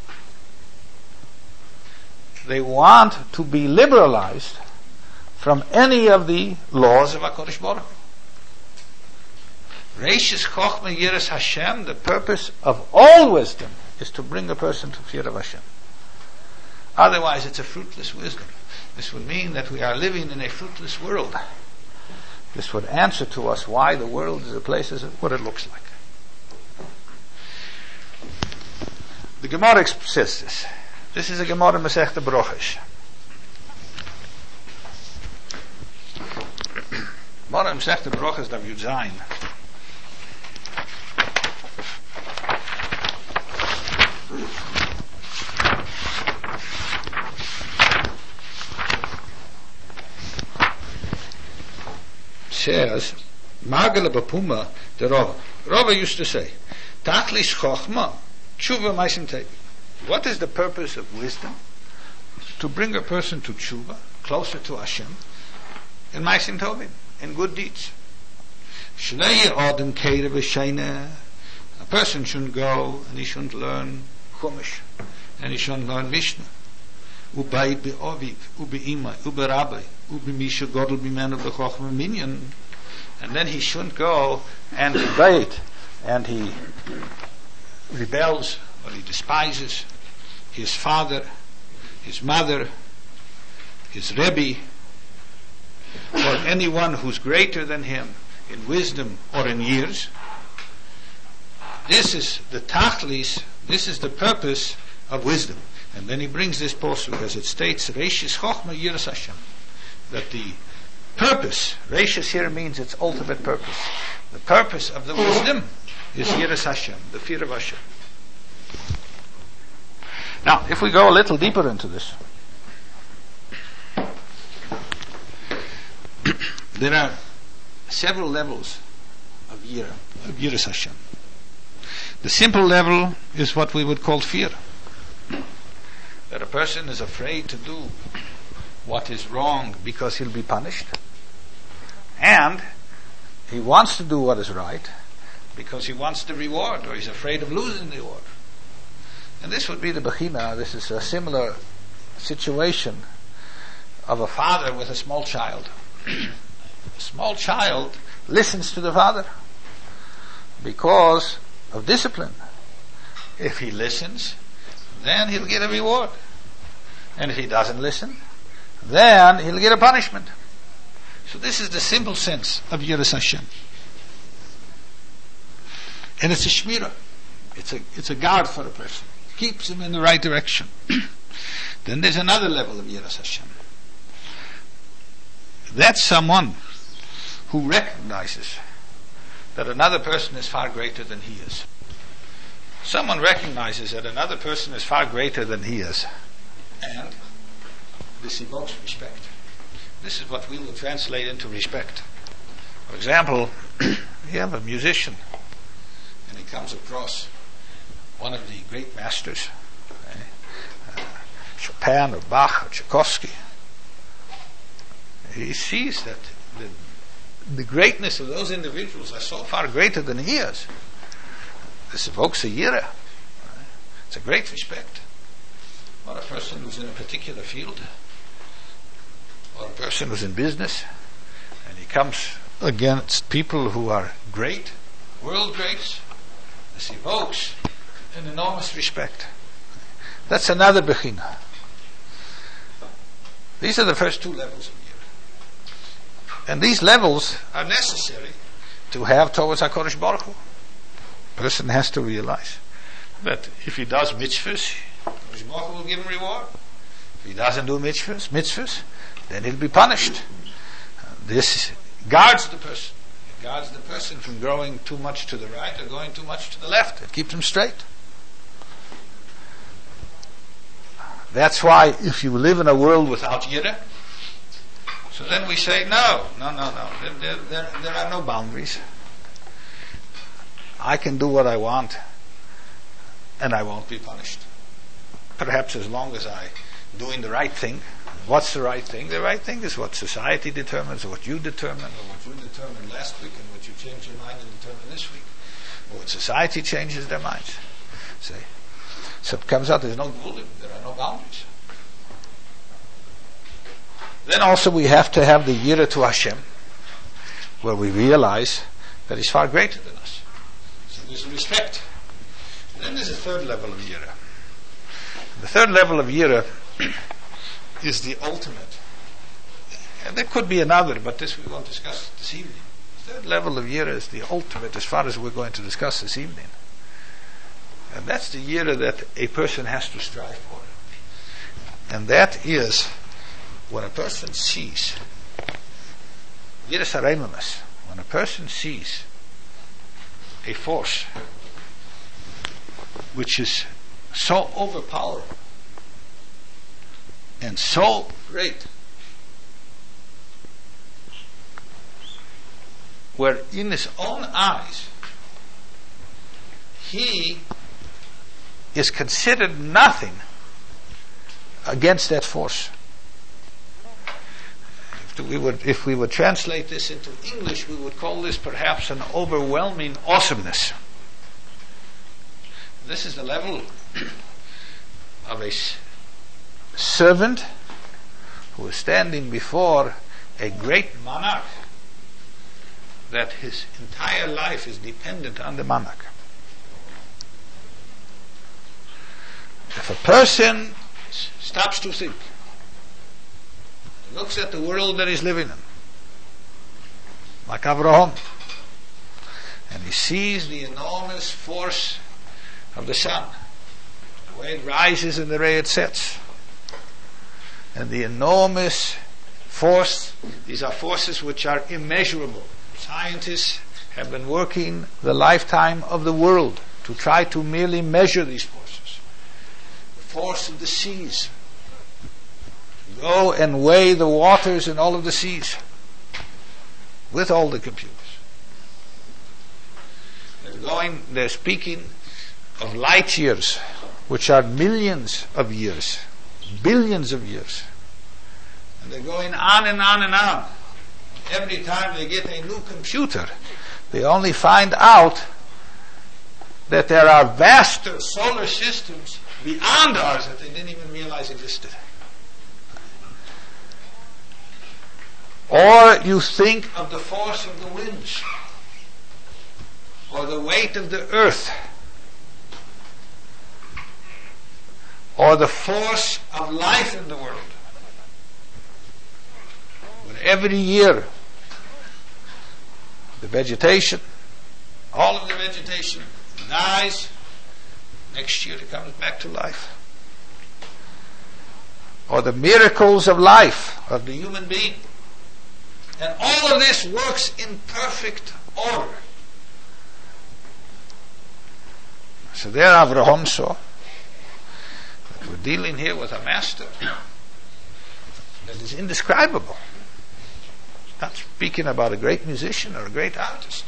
They want to be liberalized from any of the laws of HaKadosh Baruch Hu. Reishis Chochma Yiras Hashem, the purpose of all wisdom is to bring a person to fear of Hashem. Otherwise it's a fruitless wisdom. This would mean that we are living in a fruitless world. This would answer to us why the world is a place is what it looks like. The Gemara says this. This is a Gemara Masechta Brochos. Gemara Masechta Brochos Daf Yud Zayin. Says Magala Bapuma the Rava. Rava used to say, Tachlis Chochma Tshuva Maisim Tevi. What is the purpose of wisdom? To bring a person to Tshuva, closer to Hashem, in Maisim Tovim, in good deeds. Shnei Adam Keira V'Sheina. A person shouldn't go and he shouldn't learn Chumash, and he shouldn't learn Mishnah. Ubayit be'oviv, ube'imai, uberabbai, ube'misha godel b'menu b'chochma minyan. And then he shouldn't go and debate, and he rebels, or he despises his father, his mother, his Rebbe, or anyone who's greater than him in wisdom or in years. This is the tachlis, this is the purpose of wisdom. And then he brings this posuk, as it states, Reishis Chochma Yiras Hashem, that the purpose, Reishis here means its ultimate purpose. The purpose of the wisdom is Yiras Hashem, the fear of Hashem. Now, if we go a little deeper into this, there are several levels of yira, of yiras Hashem. The simple level is what we would call fear. That a person is afraid to do what is wrong because he'll be punished. And he wants to do what is right because he wants the reward, or he's afraid of losing the reward. And this would be the bechina. This is a similar situation of a father with a small child. A small child listens to the father because of discipline. If he listens, then he'll get a reward. And if he doesn't listen, then he'll get a punishment. So this is the simple sense of yiras Hashem. And it's a shmira. It's a, it's a guard for a person. It keeps him in the right direction. Then there's another level of yiras Hashem. That's someone who recognizes that another person is far greater than he is. Someone recognizes that another person is far greater than he is, and this evokes respect. This is what we will translate into respect. For example, you have a musician, and he comes across one of the great masters, uh, Chopin or Bach or Tchaikovsky. He sees that the the greatness of those individuals are so far greater than he is. This evokes a yira. It's a great respect. Or a person who's in a particular field, or a person who's in business, and he comes against people who are great, world greats. This evokes an enormous respect. That's another bechina. These are the first two levels of and these levels are necessary to have towards HaKadosh Baruch Hu. A person has to realize that if he does mitzvahs, HaKadosh Baruch Hu will give him reward. If he doesn't do mitzvahs, mitzvahs, then he'll be punished. This guards the person. It guards the person from going too much to the right or going too much to the left. It keeps him straight. That's why if you live in a world without yira, so then we say, no, no, no, no. There, there, there are no boundaries. I can do what I want, and I won't be punished. Perhaps as long as I'm doing the right thing. What's the right thing? The right thing is what society determines, or what you determine, or what you determined last week, and what you change your mind and determine this week, or what society changes their minds. See? So it comes out there's no gulim, there are no boundaries. Then also we have to have the yira to Hashem, where we realize that He's far greater than us. So there's respect. And then there's a third level of yira. The third level of yira is the ultimate. And there could be another, but this we won't discuss this evening. The third level of yira is the ultimate as far as we're going to discuss this evening. And that's the yira that a person has to strive for. And that is when a person sees yiras hareimamus, when a person sees a force which is so overpowering and so great, where in his own eyes he is considered nothing against that force. If we would, if we would translate this into English, we would call this perhaps an overwhelming awesomeness. This is the level of a servant who is standing before a great monarch, that his entire life is dependent on the monarch. If a person stops to think, looks at the world that he's living in, like Avraham, and he sees the enormous force of the sun, the way it rises and the way it sets, and the enormous force, these are forces which are immeasurable. Scientists have been working the lifetime of the world to try to merely measure these forces. The force of the seas, go and weigh the waters in all of the seas. with all the computers. They're going, they're speaking of light years, which are millions of years, billions of years. And they're going on and on and on. Every time they get a new computer, they only find out that there are vaster solar systems beyond ours that they didn't even realize existed. Or you think of the force of the winds, or the weight of the earth, or the force of life in the world. But every year, the vegetation, all of the vegetation dies. Next year it comes back to life. Or the miracles of life of the human being. And all of this works in perfect order. So there Avraham saw that we're dealing here with a master that is indescribable. Not speaking about a great musician or a great artist.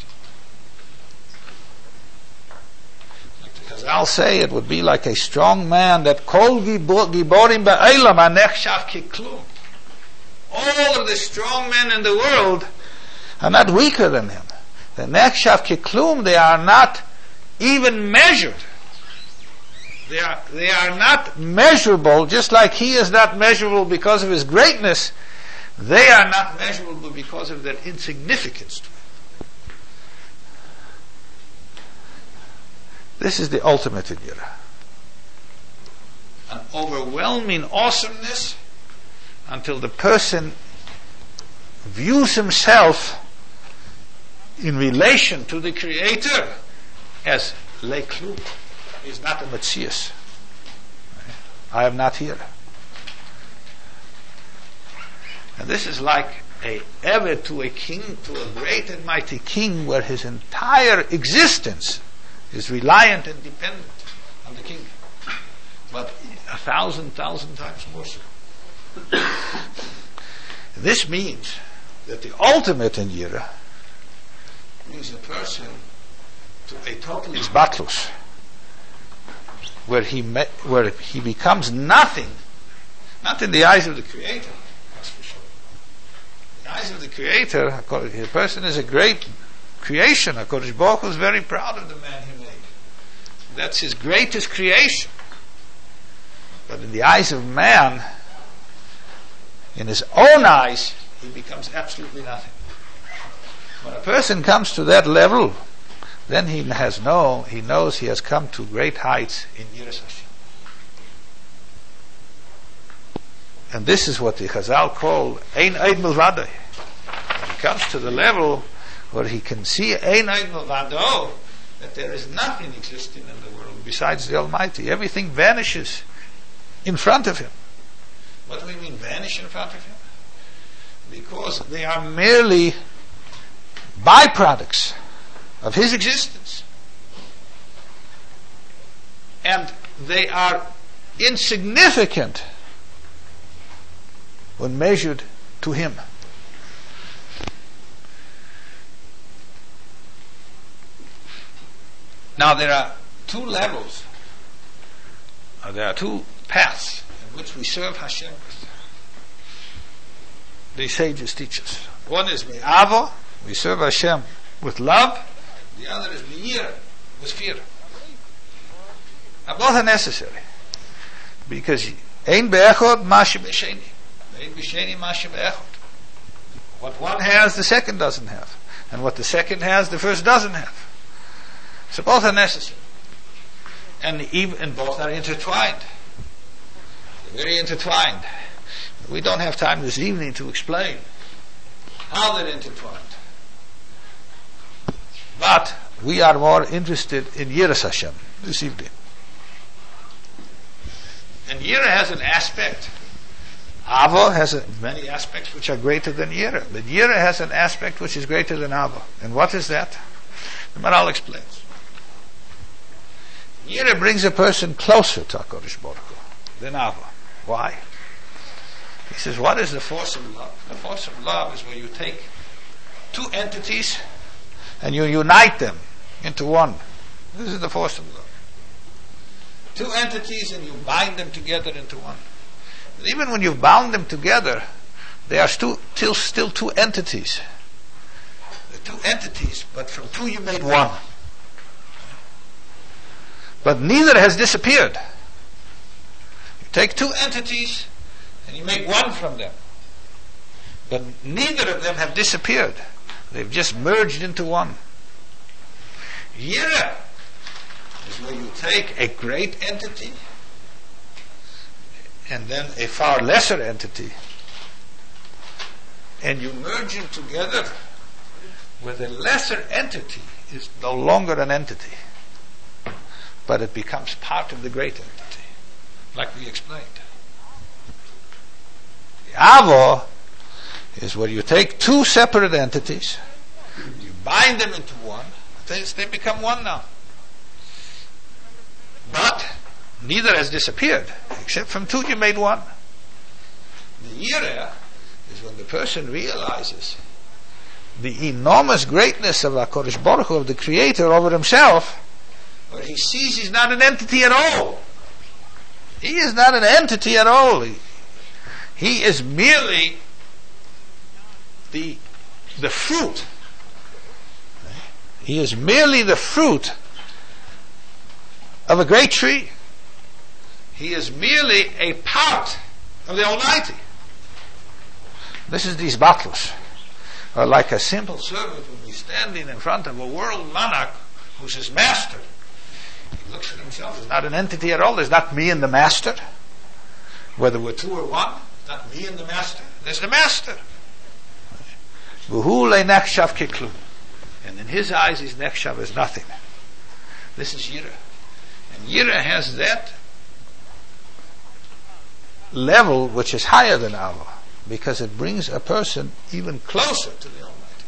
Like the Chazal say, it would be like a strong man that kol giborim ba'elam anechshav kiklum. All of the strong men in the world are not weaker than him. The nechshav kiklum, they are not even measured. They are, they are not measurable, just like he is not measurable because of his greatness. They are not measurable because of their insignificance. This is the ultimate in Yira. An overwhelming awesomeness until the person views himself in relation to the Creator as Leiklum. He's not a Metzius. I am not here. And this is like a eved to a king, to a great and mighty king, where his entire existence is reliant and dependent on the king. But a thousand, thousand times more so. This means that the ultimate in Yira brings a person to a total isbatlus, where he me- where he becomes nothing, not in the eyes of the Creator. In the eyes of the Creator, a person is a great creation. HaKadosh Baruch Hu is very proud of the man he made. That's his greatest creation. But in the eyes of man, in his own eyes, he becomes absolutely nothing. When a person comes to that level, then he has no, he knows he has come to great heights in Yiras Hashem. And this is what the Chazal call Ein Eid Milvado. He comes to the level where he can see Ein Eid Milvado, that there is nothing existing in the world besides the Almighty. Everything vanishes in front of him. What do we mean vanish in front of him? Because they are merely byproducts of his existence. And they are insignificant when measured to him. Now there are two levels, uh, there are two paths in which we serve Hashem with. The sages teach us. One is me'ava, we serve Hashem with love. The other is me'ira, with fear. Now both are necessary, because ein be'echod mashe b'sheni, ein b'sheni mashe be'echod. What one has, the second doesn't have, and what the second has, the first doesn't have. So both are necessary, and even and both are intertwined. They're very intertwined. We don't have time this evening to explain how they're intertwined. But we are more interested in Yiras Hashem this evening. And Yira has an aspect. Ava has a, many aspects which are greater than Yira. But Yira has an aspect which is greater than Ava. And what is that? The Maral explains. Yira brings a person closer to HaKadosh Baruch Hu than Ava. Why? He says, what is the force of love? The force of love is where you take two entities and you unite them into one. This is the force of love. Two entities and you bind them together into one. But even when you've bound them together, they are still, still, still two entities. They're two entities, but from two you made one. But neither has disappeared. You take two entities and you make one from them. But neither of them have disappeared. They've just merged into one. Yira is where you take a great entity and then a far lesser entity and you merge them together, where the lesser entity is no longer an entity, but it becomes part of the great entity, like we explained. The Avo is where you take two separate entities, you bind them into one, they, they become one now. But neither has disappeared, except from two you made one. The Yireh is when the person realizes the enormous greatness of HaKadosh Baruch Hu, of the Creator, over himself, where he sees he's not an entity at all. He is not an entity at all. He, he is merely the the fruit. He is merely the fruit of a great tree. He is merely a part of the Almighty. This is these battles. Or like a simple servant would be standing in front of a world monarch who's his master. He looks at himself as not an entity at all. There's not me and the master. Whether we're two or one, it's not me and the master. There's the master. And in his eyes, his nechshav is nothing. This is Yireh. And Yireh has that level which is higher than Ava, because it brings a person even closer to the Almighty.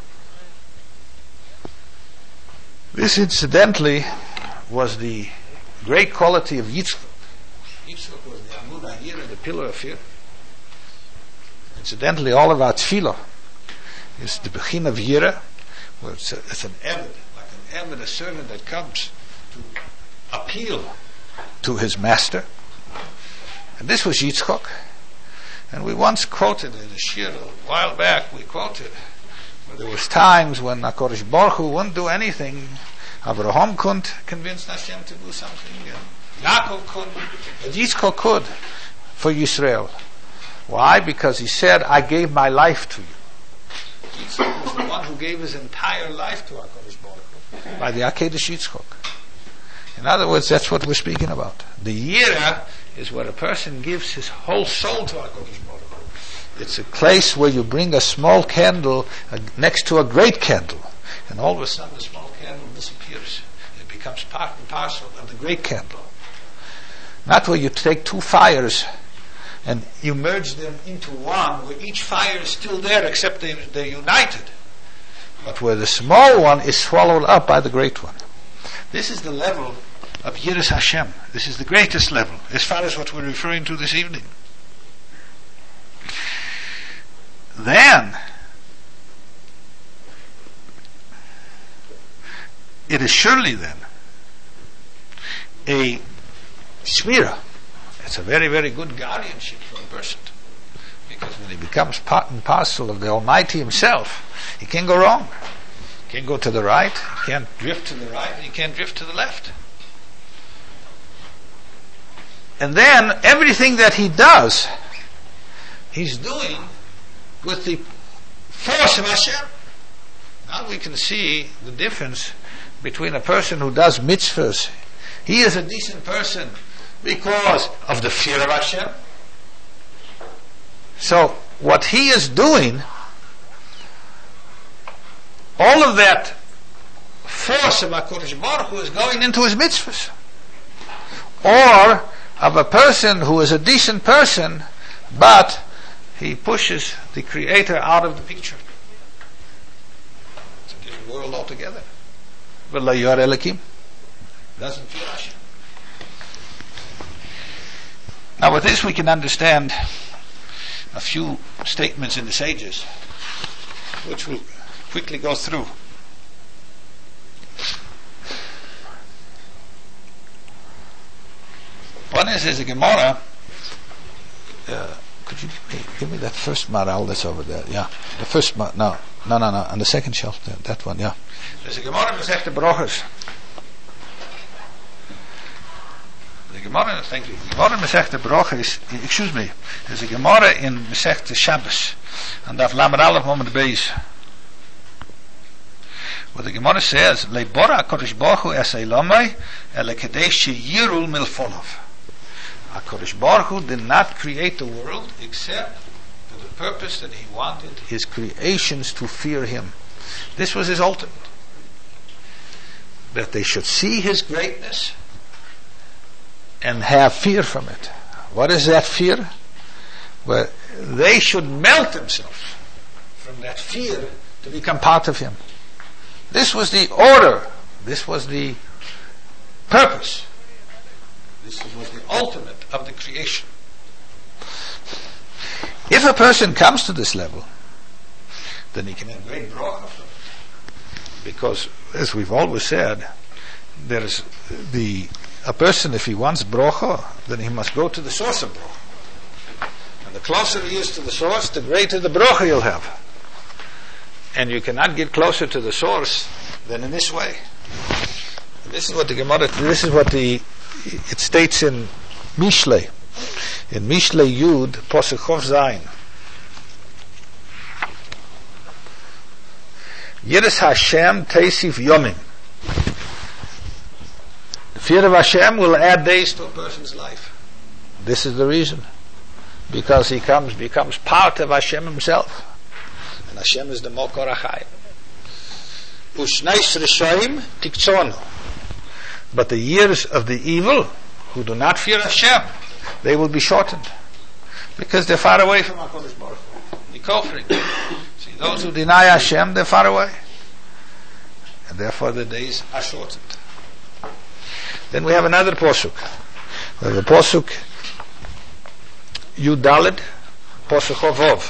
This, incidentally, was the great quality of Yitzchak. Yitzchak was the Amud HaYireh, the pillar of fear. Incidentally, all of our tefillah is the Bechin of Yireh, where it's, a, it's an Eved, like an Eved, a servant that comes to appeal to his master. And this was Yitzchak. And we once quoted in a shir a while back, we quoted, where there was times when HaKadosh Baruch Hu wouldn't do anything. Avraham couldn't convince Hashem to do something, and Yaakov couldn't, but Yitzchak could for Yisrael. Why? Because he said, I gave my life to you. Yitzchak was the one who gave his entire life to HaKadosh Baruch Hu by the Akedah Yitzchak. In other words, that's what we're speaking about. The Yireh is where a person gives his whole soul to HaKadosh Baruch Hu. It's a place where you bring a small candle uh, next to a great candle, and all of a sudden the small candle disappears. It becomes part and parcel of the great candle. Not where you take two fires and you merge them into one, where each fire is still there except they, they're united, but where the small one is swallowed up by the great one. This is the level of Yiras Hashem. This is the greatest level, as far as what we're referring to this evening. Then, it is surely then a shmira. It's a very, very good guardianship for a person, because when he becomes part and parcel of the Almighty himself, he can't go wrong. He can't go to the right, he can't drift to the right, and he can't drift to the left. And then everything that he does, he's doing with the force of Hashem. Now we can see the difference between a person who does mitzvahs. He is a decent person because of the fear of Hashem. So what he is doing, all of that force of HaKadosh Baruch Hu is going into his mitzvahs. Or of a person who is a decent person, but he pushes the Creator out of the picture. It's a different world altogether. V'lo yireh Elokim, doesn't fear Hashem. Now with this we can understand a few statements in the sages, which will quickly go through. One is, is a Gemara. Uh, could you give me, give me that first maral that's over there? Yeah, the first mar. No, no, no, no. On the second shelf, there, that one. Yeah. There's a Gemara in Masechta Brochos. The Gemara, thank you. The Gemara in Masechta Brochos. Excuse me. There's a Gemara in Masechta Shabbos, and Daf Lamed Aleph Moment Beis. Where the Gemara says, "Leibora Kodesh Baruch Hu es Elamai ele kadesh yirul milfonov." HaKadosh Baruch Hu did not create the world except for the purpose that He wanted His creations to fear Him. This was His ultimate. That they should see His greatness and have fear from it. What is that fear? Well, they should melt themselves from that fear to become part of Him. This was the order. This was the purpose. This was the ultimate of the creation. If a person comes to this level, then he can have great bracha. Because, as we've always said, there is the a person, if he wants bracha, then he must go to the source of bracha. And the closer he is to the source, the greater the bracha he'll have. And you cannot get closer to the source than in this way. This is what the Gemara, this is what the it states in Mishlei, in Mishlei Yud Posuk Chof Zayin. Yiras Hashem Teisif Yomim. The fear of Hashem will add days to a person's life. This is the reason, because he comes becomes part of Hashem Himself, and Hashem is the Mokor HaChayim. Ushneis Rishoim Tiktzonu. But the years of the evil, who do not fear Hashem, they will be shortened, because they're far away from HaKadosh Baruch Hu. The kofrim. See, those who deny Hashem, they're far away, and therefore the days are shortened. Then we have another posuk. We have a posuk Yud Daled, posuk Chovov.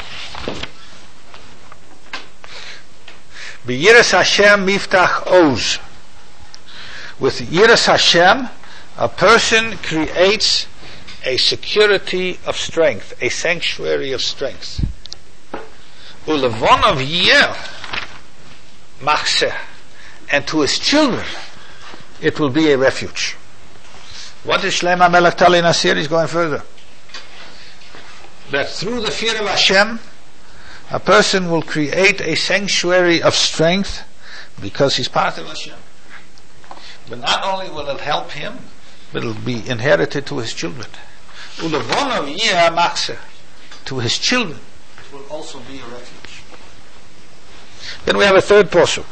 B'yiras Hashem miftach oz. With Yiras Hashem, a person creates a security of strength, a sanctuary of strength. Ulevon of Yeh machseh, and to his children it will be a refuge. What is Shlomo HaMelech telling us here? He's going further. That through the fear of Hashem, a person will create a sanctuary of strength because he's part of Hashem. But not only will it help him, but it will be inherited to his children. To his children, it will also be a refuge. Then we have a third posuk.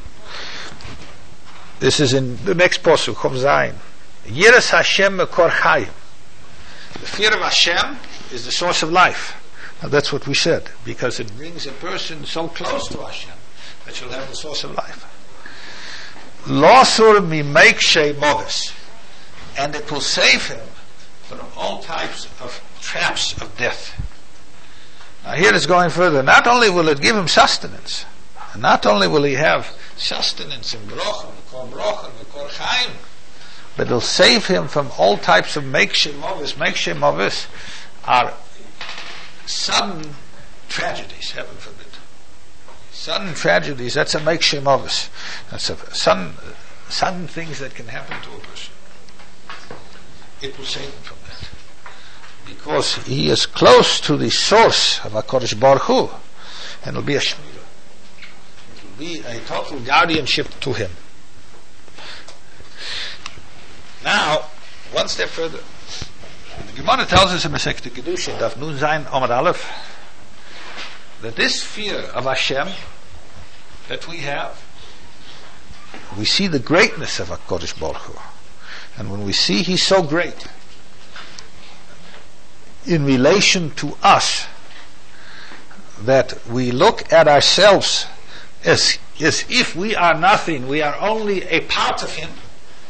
This is in the next posuk, Chof Zayin. Yiras Hashem mekor chayim. The fear of Hashem is the source of life. Now that's what we said, because it brings a person so close to Hashem that she'll have the source of life. Losur mimekshe moves, and it will save him from all types of traps of death. Now here it's going further. Not only will it give him sustenance, and not only will he have sustenance in brocha, v'kol brocha, v'kol chaim, but it'll save him from all types of mekshe moves. Mekshe moves are sudden tragedies, heaven forbid. Sudden tragedies, that's a mekshe moves. That's a sudden, sudden things that can happen to a person. It will save him from that, because he is close to the source of HaKadosh Baruch Hu, and it'll be a shmira. It will be a total guardianship to him. Now, one step further. The Gemara tells us in Masechta Kedushin, Daf Nun Zayin Amud Aleph, that this fear of Hashem that we have, we see the greatness of HaKadosh Baruch Hu. And when we see He's so great in relation to us, that we look at ourselves as, as if we are nothing, we are only a part of Him.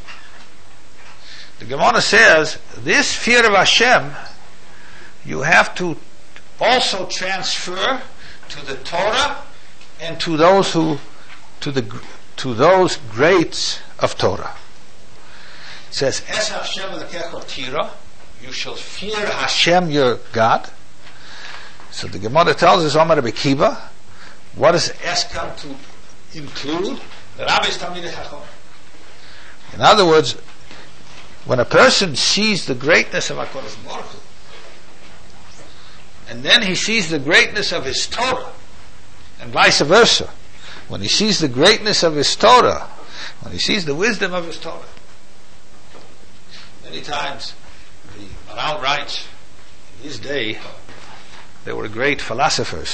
The Gemara says, this fear of Hashem, you have to also transfer to the Torah and to those who, to the, to those greats of Torah. It says, Es Hashem lekecho tira, you shall fear Hashem your God. So the Gemara tells us, Omar Rabbi Kiva, what does Es come to include? The Rabbis Talmidei Chacham. In other words, when a person sees the greatness of HaKadosh Baruch Hu, and then he sees the greatness of his Torah, and vice versa, when he sees the greatness of his Torah, when he sees the wisdom of his Torah, many times the Maral writes, in his day, there were great philosophers,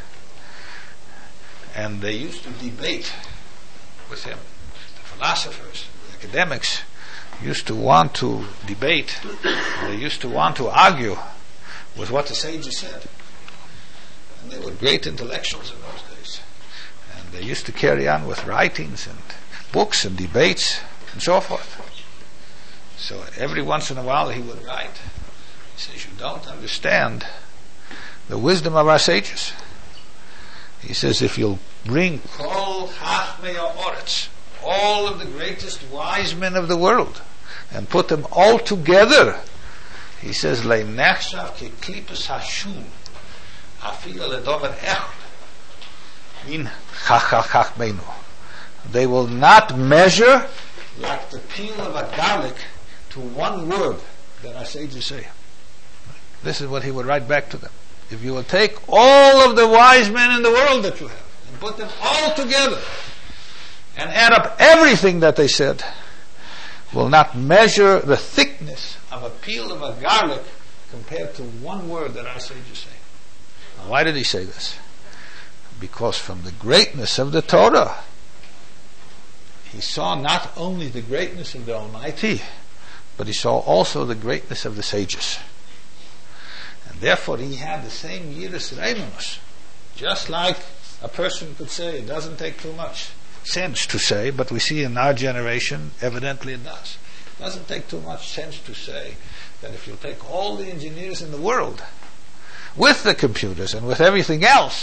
and they used to debate with him. The philosophers, the academics, used to want to debate, they used to want to argue with what the sages said. And they were great intellectuals in those days. And they used to carry on with writings and books and debates and so forth. So every once in a while he would write. He says, you don't understand the wisdom of our sages. He says, if you'll bring Kol Chachmei Ha'oretz, all of the greatest wise men of the world, and put them all together, he says, Le'nechshav keklipus hashum, afil ledover echad, min chachachachmeinu. They will not measure like the peel of a garlic to one word that our sages say. This is what he would write back to them. If you will take all of the wise men in the world that you have and put them all together and add up everything that they said, will not measure the thickness of a peel of a garlic compared to one word that our sages say. Now, why did he say this? Because from the greatness of the Torah, he saw not only the greatness of the Almighty, but he saw also the greatness of the sages. And therefore he had the same Yiras Reimanus. Just like a person could say, it doesn't take too much sense to say, but we see in our generation, evidently it does. It doesn't take too much sense to say that if you take all the engineers in the world, with the computers and with everything else,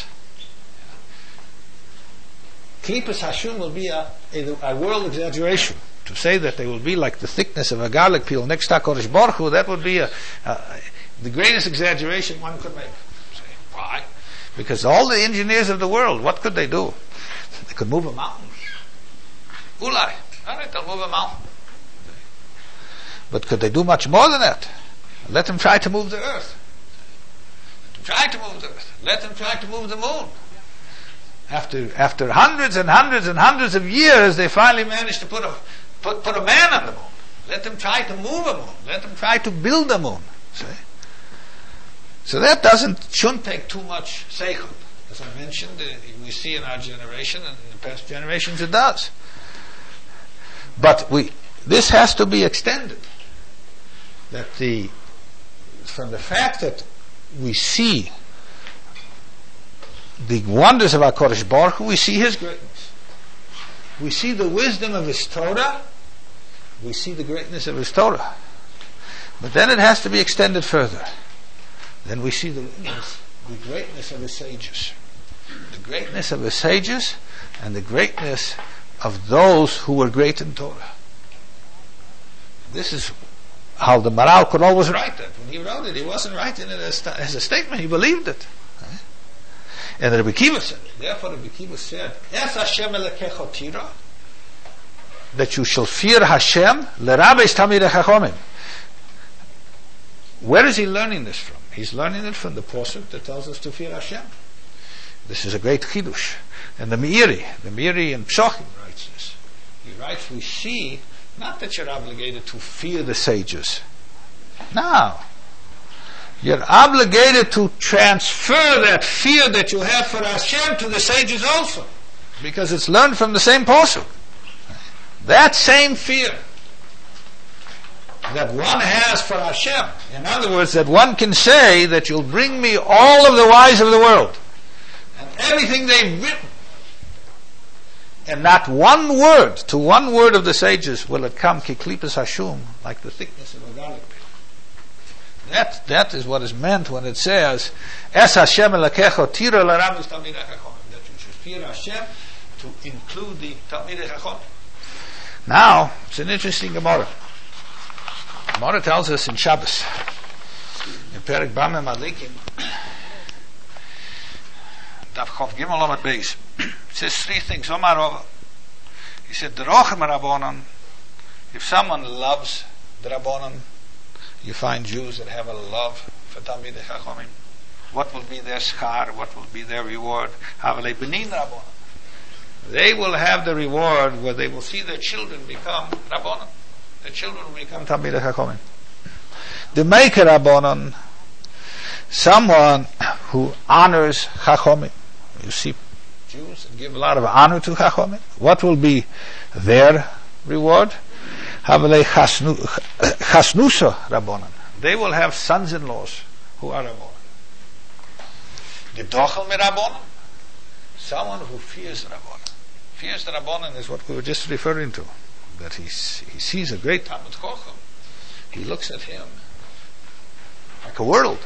Klipas Hashum will be a, a, a world exaggeration. To say that they will be like the thickness of a garlic peel next to HaKadosh Baruch Hu, that would be a, a, the greatest exaggeration one could make. Say, why? Because all the engineers of the world, what could they do? They could move a mountain. Ulai. Alright, they'll move a mountain. But could they do much more than that? Let them try to move the earth. Let them try to move the earth. Let them try to move the moon. After after hundreds and hundreds and hundreds of years, they finally managed to put a put, put a man on the moon. Let them try to move a moon. Let them try to build a moon. See? So that doesn't shouldn't take too much seichel. As I mentioned, uh, we see in our generation and in the past generations it does. But we this has to be extended. That the from the fact that we see the wonders of HaKadosh Baruch Hu, we see His greatness. We see the wisdom of His Torah. We see the greatness of His Torah. But then it has to be extended further. Then we see the, the greatness of His sages. The greatness of His sages and the greatness of those who were great in Torah. This is how the Maral could always write that. When he wrote it, he wasn't writing it as, as a statement. He believed it. And Rabbi Kiva said, therefore Rabbi Kiva said, Es Hashem elekecho tira, that you shall fear Hashem, l'rabeis Talmidei Chachomim. Where is he learning this from? He's learning it from the pasuk that tells us to fear Hashem. This is a great chidush. And the Meiri, the Meiri in Psochim writes this. He writes, we see, not that you're obligated to fear the sages. No. You're obligated to transfer that fear that you have for Hashem to the sages also. Because it's learned from the same pasuk. That same fear that one has for Hashem. In other words, that one can say that you'll bring me all of the wise of the world. And everything they've written. And not one word, to one word of the sages will it come, ki klipas hashum, like the thickness of a garlic peel. That, that is what is meant when it says, Es Hashem elekecho tira l'rabeis Talmidei Chachomim, that you should fear Hashem to include the Talmidei Chacham. Now, it's an interesting Gemara. Gemara tells us in Shabbos, in Perek Bameh Malikim, Daf Chof Gimel Lamed Beis, it says three things. Omar Rava, he said, Derochem Rabbanon, if someone loves the Rabbanon, you find Jews that have a love for Talmidei Chachamim. What will be their schar? What will be their reward? Havalei Benin Rabbanon. They will have the reward where they will see their children become Rabbanon. Their children will become Talmidei Chachamim. The Maker Rabbanon, someone who honors Chachamim. You see Jews that give a lot of honor to Chachamim. What will be their reward? Havalei Chasnusa Rabbanon. They will have sons-in-laws who are Rabbanon. The Dochel me Rabbanon, someone who fears the Rabbanon. Fears the Rabbanon is what we were just referring to. That he, he sees a great Talmid Chacham. He looks at him like a world.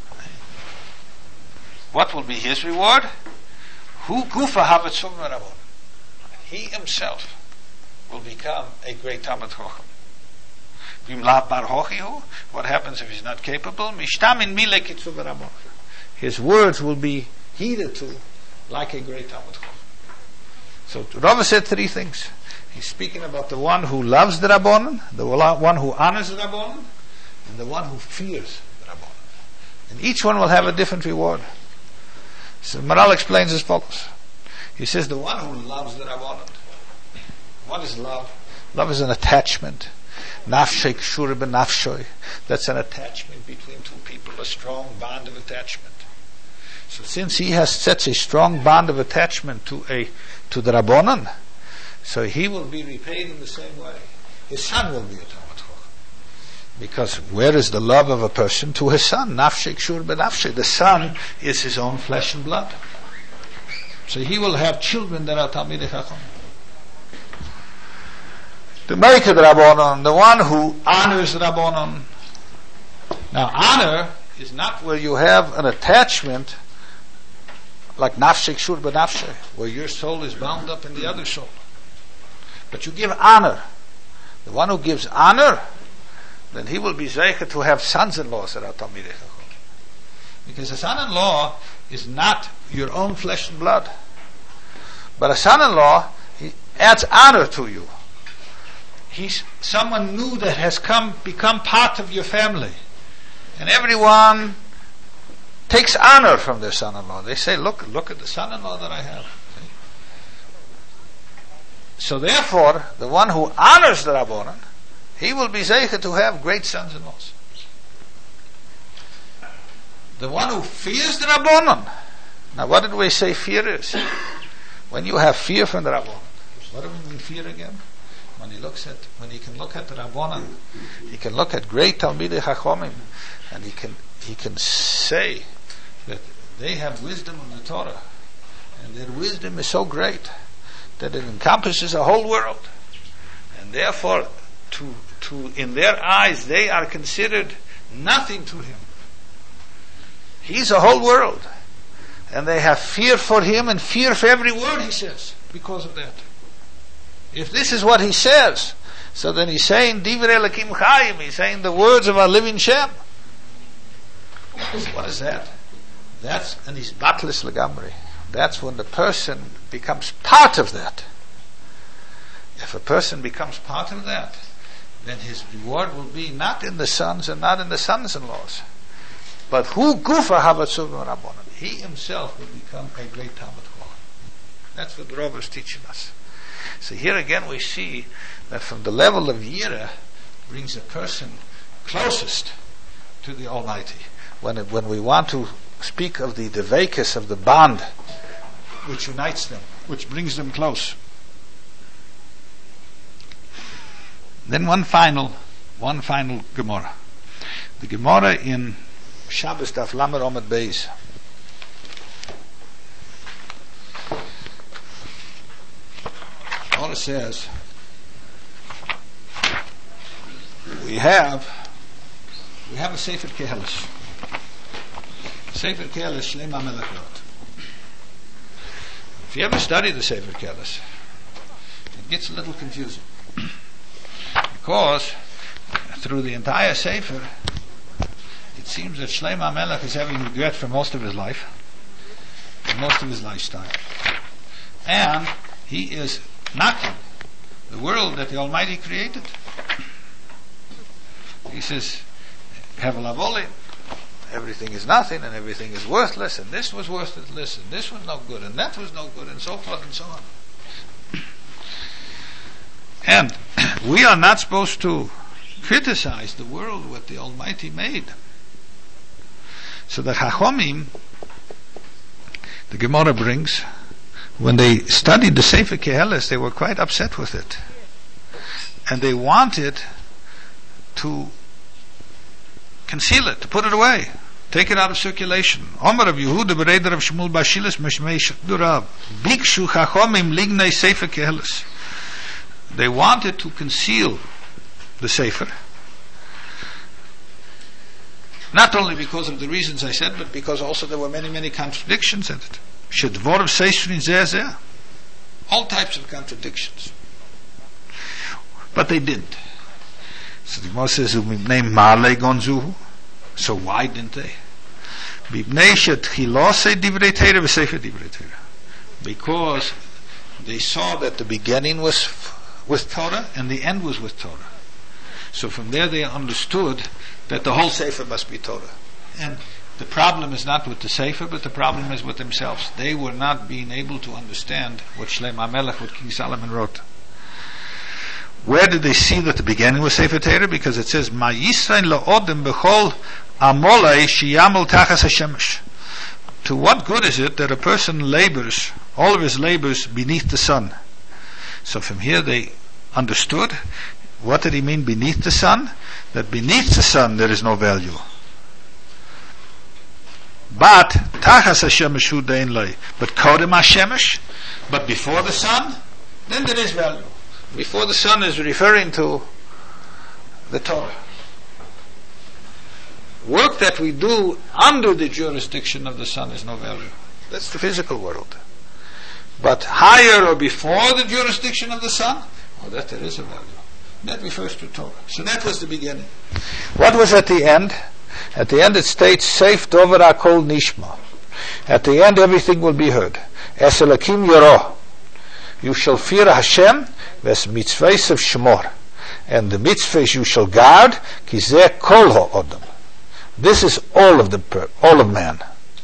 What will be his reward? Hu gufa havetzum Rabbanon. He himself will become a great Talmid Chacham. V'imlav bar hochihu. What happens if he's not capable? Mishtamin mile kitzu v'Rabbanon. His words will be heeded to like a great Talmid Chacham. So Rava said three things. He's speaking about the one who loves the Rabbanon, the one who honors the Rabbanon, and the one who fears the Rabbanon. And each one will have a different reward. So Maral explains as follows. He says the one who loves the Rabbanon. What is love? Love is an attachment. Nafshei kshura b'nafshoi. That's an attachment between two people, a strong bond of attachment. So since he has such a strong bond of attachment to a to the Rabbanon, so he will be repaid in the same way. His son will be a Talmid Chacham. Because where is the love of a person to his son? Nafshei kshura b'nafshoi. The son is his own flesh and blood. So he will have children that are Talmidei Chacham. The Maker the Rabbanon, the one who honors the Rabbanon. Now, honor is not where you have an attachment like nafshei kshur b'nafshei, where your soul is bound up in the other soul. But you give honor. The one who gives honor, then he will be zeicher to have sons-in-laws that are Talmidei Chacham. Because a son-in-law is not your own flesh and blood. But a son-in-law, he adds honor to you. He's someone new that has come, become part of your family. And everyone takes honor from their son-in-law. They say, look, look at the son-in-law that I have. See? So therefore, the one who honors the Rabbanon, he will be zeicher to have great sons-in-laws. The one who fears the Rabbanon. Now what did we say fear is? When you have fear from the Rabbanon. What do we mean fear again? When he looks at, when he can look at the Rabbanon, he can look at great Talmidei Chachamim, and he can he can say that they have wisdom of the Torah, and their wisdom is so great that it encompasses a whole world, and therefore, to to in their eyes, they are considered nothing to him. He's a whole world, and they have fear for him and fear for every word he says because of that. If this is what he says, so then he's saying Divrei Elokim Chayim, he's saying the words of our living Shem. What is that? That's an isbatlis legamri. That's when the person becomes part of that. If a person becomes part of that, then his reward will be not in the sons and not in the sons-in-laws, but hu gufa havatzuv rabbanon. He himself will become a great Talmid Chacham. That's what the Rava is teaching us. So here again we see that from the level of Yira brings a person closest to the Almighty. When it, when we want to speak of the devekis, of the bond which unites them, which brings them close. Then one final, one final Gemara. The Gemara in Shabbos Daf Lamed Omid Beis. All it says, we have we have a Sefer Kehelish. Sefer Kehelish Shlema Melachot. If you ever study the Sefer Keheles, it gets a little confusing. Because through the entire Sefer, it seems that Shlomo HaMelech is having regret for most of his life, for most of his lifestyle. And he is knocking the world that the Almighty created. He says, Hevel Avolim, everything is nothing and everything is worthless, and this was worthless and this was no good and that was no good, and so forth and so on. And we are not supposed to criticize the world what the Almighty made. So the Chachomim, the Gemara brings, when they studied the Sefer Keheles, they were quite upset with it, and they wanted to conceal it, to put it away, take it out of circulation. Omer of Yehuda Bereder of Shmuel Bashilas Meshmeish Durav Bikshu Chachomim Lignei Sefer Keheles. They wanted to conceal the Sefer, not only because of the reasons I said, but because also there were many, many contradictions in it. Shedvorov Seishrin Zeh Zeh, all types of contradictions. But they didn't. So the Gemara says, Ma'alei Gonzuhu. So why didn't they? Because they saw that the beginning was with Torah and the end was with Torah. So from there they understood that the whole Sefer must be Torah. And the problem is not with the Sefer, but the problem is with themselves. They were not being able to understand what Shlomo HaMelech, what King Solomon wrote. Where did they see that the beginning was Sefer Torah? Because it says, Ma Yisrael la'odem b'chol amolai sheyamel tachas hashemesh. To what good is it that a person labors, all of his labors, beneath the sun? So from here they understood, what did he mean beneath the sun? That beneath the sun there is no value. But tachas hashemesh hu dein lei. But kodem hashemesh, but before the sun, then there is value. Before the sun is referring to the Torah. Work that we do under the jurisdiction of the sun is no value. That's the physical world. But higher or before the jurisdiction of the sun, oh, that there is a value. That refers to Torah. So that was the beginning. What was at the end? At the end it states, Seif dover hakol nishma. At the end everything will be heard. Es Elokim yoro. You shall fear Hashem, ves mitzvahs of Shemor, and the mitzvahs you shall guard, ki zeh kol ha'odam. This is all of the per, all of man.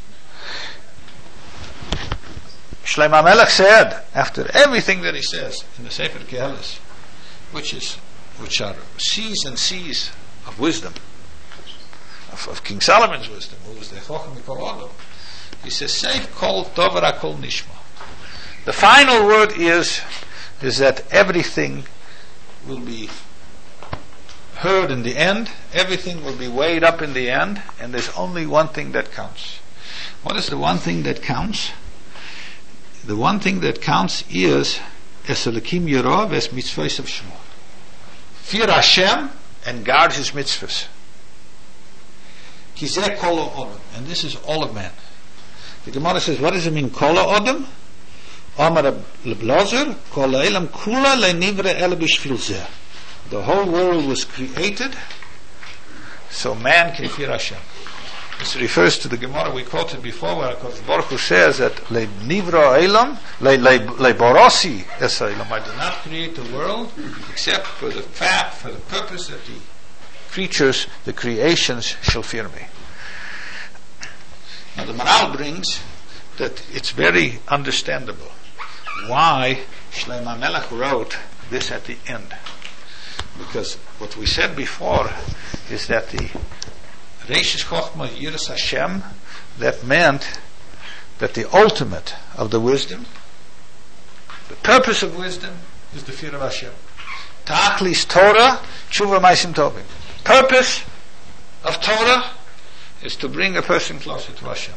Shlomo HaMelech said, after everything that he says in the Sefer Keheles, which is which are seas and seas of wisdom, of, of King Solomon's wisdom, who was the Chochem Mikol Odom, he says, Seif kol tover hakol nishma. The final word is is that everything will be heard in the end, everything will be weighed up in the end, and there's only one thing that counts. What is the one thing that counts? The one thing that counts is Es Elokim Yirah ves mitzvahs of Shemor. Fear Hashem and guard His mitzvahs. Ki zeh kol ha'odam, and this is all of man. The Gemara says, what does it mean, kol ha'odam? Amar Leblazer, kol ha'elam kula le'nivre ele b'shvil zeh. The whole world was created so man can fear Hashem. This refers to the Gemara we quoted before, where Baruch Hu says that le'nivra elam le'borosi es elam. I did not create the world except for the fact, for the purpose that the creatures, the creations, shall fear me. Now the Maral brings that it's very understandable why Shlomo HaMelech wrote this at the end. Because what we said before is that the Reishis Chochmah Yiras Hashem, that meant that the ultimate of the wisdom, the purpose of wisdom, is the fear of Hashem. Ta'achlis Torah, Tshuva Maisim Tovim. Purpose of Torah is to bring a person closer to Hashem.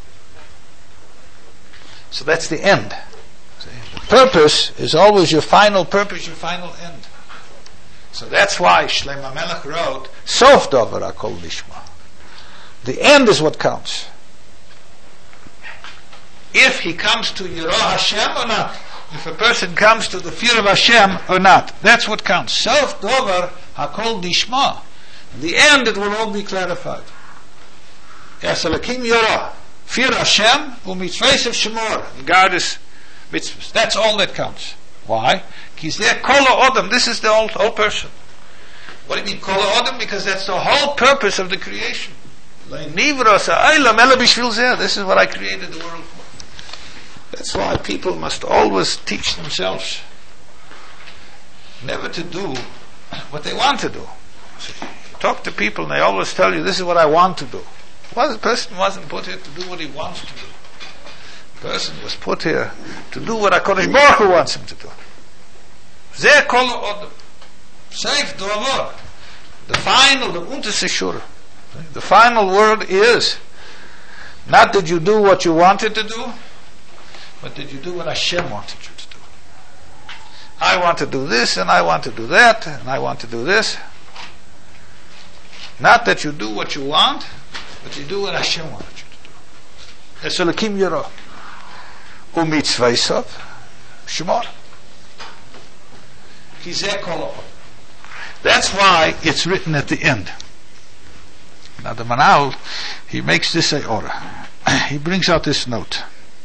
So that's the end. The purpose is always your final purpose, your final end. So that's why Shlomo HaMelech wrote, Sof Dover HaKol Nishma. The end is what counts. if he comes to Yirah Hashem or not. If a person comes to the fear of Hashem or not. That's what counts. Self dover hakol dishma. In the end, it will all be clarified. Yasalakim Yirah. Fear Hashem, u'mitzvahs of shemor. God is mitzvahs. That's all that counts. Why? Because they're kol ha'odam. This is the whole, whole person. What do you mean kol ha'odam? Because that's the whole purpose of the creation. This is what I created the world for. That's why people must always teach themselves never to do what they want to do. See, talk to people and they always tell you, this is what I want to do. Well, the person wasn't put here to do what he wants to do. The person was put here to do what HaKadosh Baruch Hu wants him to do. Zeh kol ha'odam. Seif do'avor. The final, the unterste Shura. The final word is not did you do what you wanted to do, but did you do what Hashem wanted you to do. I want to do this, and I want to do that, and I want to do this. Not that you do what you want, but you do what Hashem wanted you to do. Esolakim Yirah. U'mitzvahs shemor. Kizeh kol ha'odam. That's why it's written at the end. Now the Manal, he makes this a order. He brings out this note.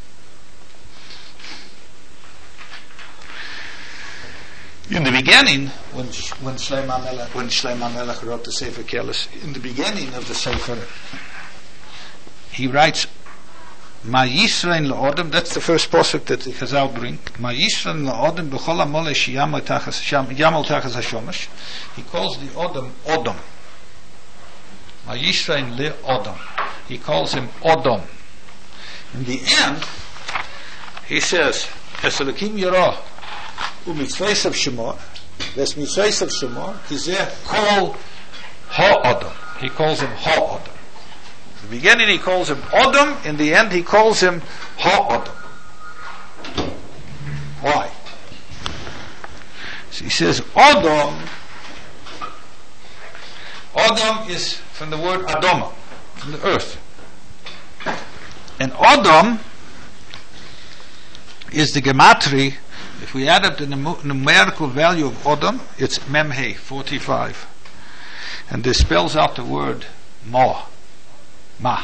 In the beginning, when when Shlomo Melech, when Shlomo Melech wrote the Sefer Kelis, in the beginning of the Sefer, he writes, "Ma Yisrael la'odem." That's the first pasuk that the Chazal bring. "Ma Yisrael la'odem b'chol ha'moleh sheyamal tachas yamal tachas hashomesh." He calls the Odom Odom. Ma Yisrael le'odom. He calls him Odom. In the end, he says, "Esolakim Yirah u'mitzvahs of shemor." That's mitzvahs of shemor. He's there called ha'odom. He calls him ha'odom. In the beginning he calls him Odom. In the end he calls him ha'odom. Why? So he says Odom. Odom is from the word Adoma, from the earth. And Odom is the gematria. If we add up the num- numerical value of Odom, it's Memhe, forty-five. And this spells out the word Ma. Ma.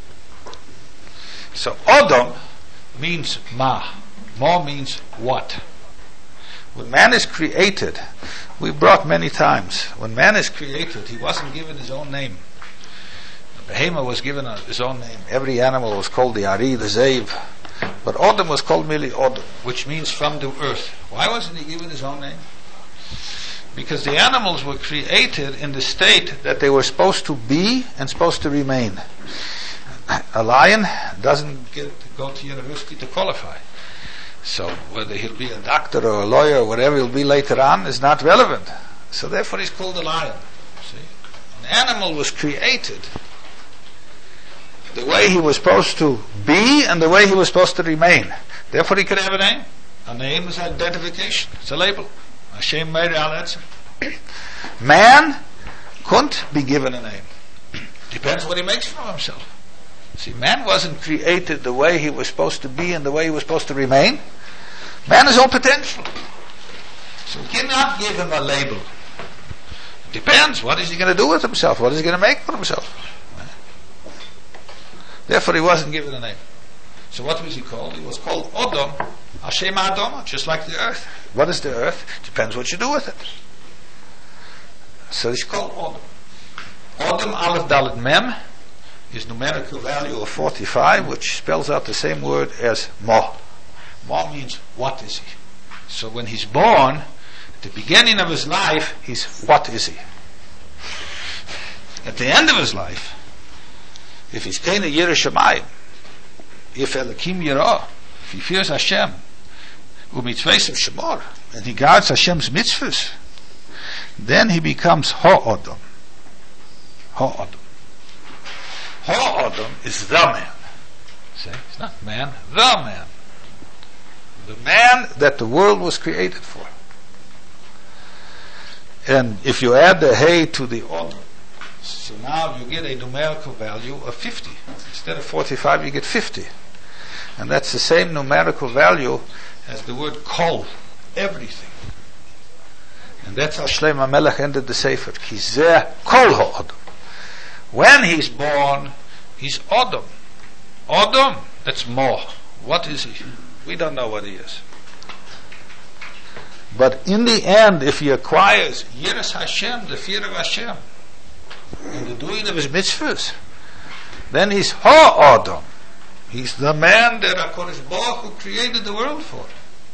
So Odom means Ma. Ma means what? When man is created, we brought many times, when man is created, he wasn't given his own name. The Behema was given a, his own name. Every animal was called the Ari, the Zev. But Odom was called merely Odom, which means from the earth. Why wasn't he given his own name? Because the animals were created in the state that they were supposed to be and supposed to remain. A lion doesn't get to go to university to qualify. So whether he'll be a doctor or a lawyer or whatever he'll be later on is not relevant. So therefore he's called a lion. See? An animal was created the way he was supposed to be and the way he was supposed to remain. Therefore he could have a name. A name is identification. It's a label. Hashem made it. Man couldn't be given a name. Depends what he makes from himself. See, man wasn't created the way he was supposed to be and the way he was supposed to remain. Man is all potential. So we cannot give him a label. Depends. What is he going to do with himself? What is he going to make for himself? Therefore he wasn't given a name. So what was he called? He was called Odom, Hashem Adoma, just like the earth. What is the earth? Depends what you do with it. So he's called Odom. Odom Aleph Dalet Mem is numerical value of forty-five, which spells out the same word as Ma. Ma means what is he? So when he's born, at the beginning of his life, he's what is he? At the end of his life, if he's Keina Yireh Shamayim, if Elokim Yirah, if he fears Hashem, u'mitzvahs of shemor, and he guards Hashem's mitzvahs, then he becomes Ha'odom. Ha'odom. Ha'odom is the man. See, it's not man, the man. The man that the world was created for. And if you add the hay to the Odom, so now you get a numerical value of fifty. Instead of forty-five, you get fifty. And that's the same numerical value as the word kol, everything. And that's how Shlomo Melech ended the Sefer. Ki zeh kol ha'odom. When he's born, he's Odom. Odom, that's more. What is he? We don't know what he is. But in the end, if he acquires Yiras Hashem, the fear of Hashem, and the doing of his mitzvahs, then he's ha'odom. He's the man that HaKadosh Baruch Hu created the world for.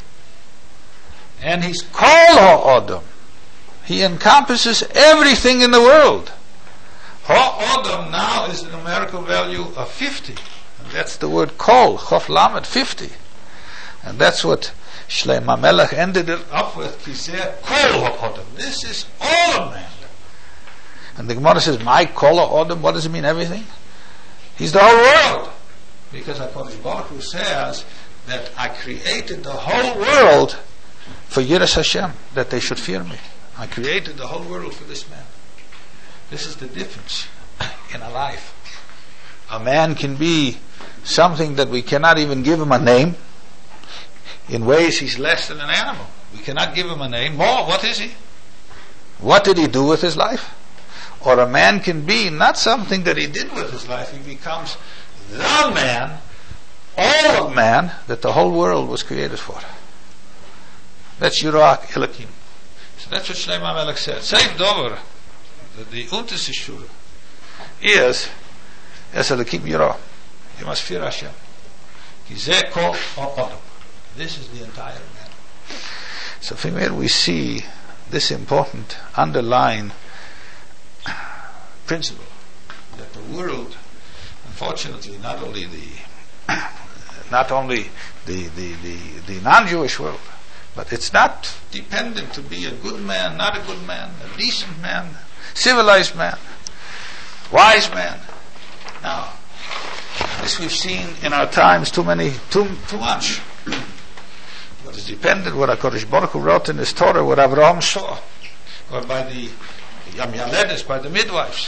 And he's kol ha'odom. He encompasses everything in the world. Ha'odom now is the numerical value of fifty. And that's the word kol, chof lamed, fifty. And that's what Shlomo Melech ended it up with. He said, kol ha'odom. This is all of man. And the Gemara says, my kol ha'odom, what does it mean, everything? He's the whole world. Because HaKadosh Baruch Hu says that I created the whole world for Yiras Hashem, that they should fear me. I created the whole world for this man. This is the difference in a life. A man can be something that we cannot even give him a name. In ways he's less than an animal. We cannot give him a name. More, what is he? What did he do with his life? Or a man can be not something that he did with his life. He becomes the man, all of man, that the whole world was created for. That's Yirat Elokim. So that's what Shlomo Melech said. Same dover, the Unterste Shura, is Es Elokim Yirah. You must fear Hashem. Kizeh kol ha'odom. This is the entire man. So from here we see this important underlying principle that the world, unfortunately, not only the not only the the, the, the non-Jewish world, but it's not dependent to be a good man, not a good man, a decent man, civilized man, wise man. Now, this we've seen in our times too many, too too much. What is dependent, what HaKadosh Baruch Hu wrote in his Torah, what Avraham saw, or by the Yam Yaledes, by the midwives.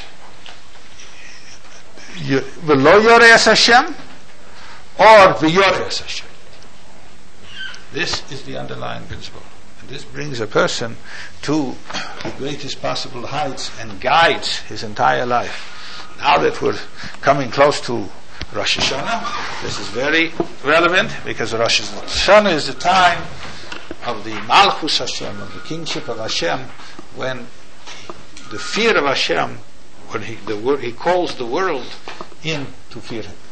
V'lo yoreas Hashem, or v'yoreas Hashem. This is the underlying principle. And this brings a person to the greatest possible heights and guides his entire life. Now that we're coming close to Rosh Hashanah, this is very relevant, because Rosh Hashanah is the time of the Malchus Hashem, of the kingship of Hashem, when the fear of Hashem, when he, the, he calls the world in to fear him.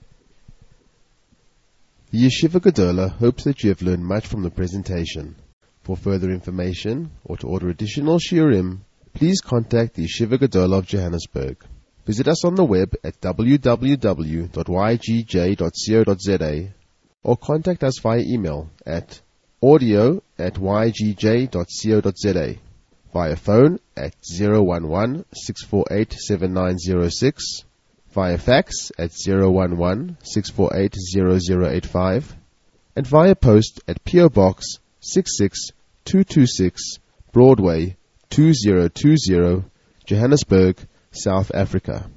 The Yeshiva Gedola hopes that you have learned much from the presentation. For further information, or to order additional shiurim, please contact the Yeshiva Gedola of Johannesburg. Visit us on the web at w w w dot y g j dot co dot z a or contact us via email at audio at y g j dot co dot z a, via phone at zero one one, six four eight, seven nine zero six, via fax at zero one one, six four eight, zero zero eight five, and via post at P O Box six six two two six, Broadway two zero two zero, Johannesburg, South Africa.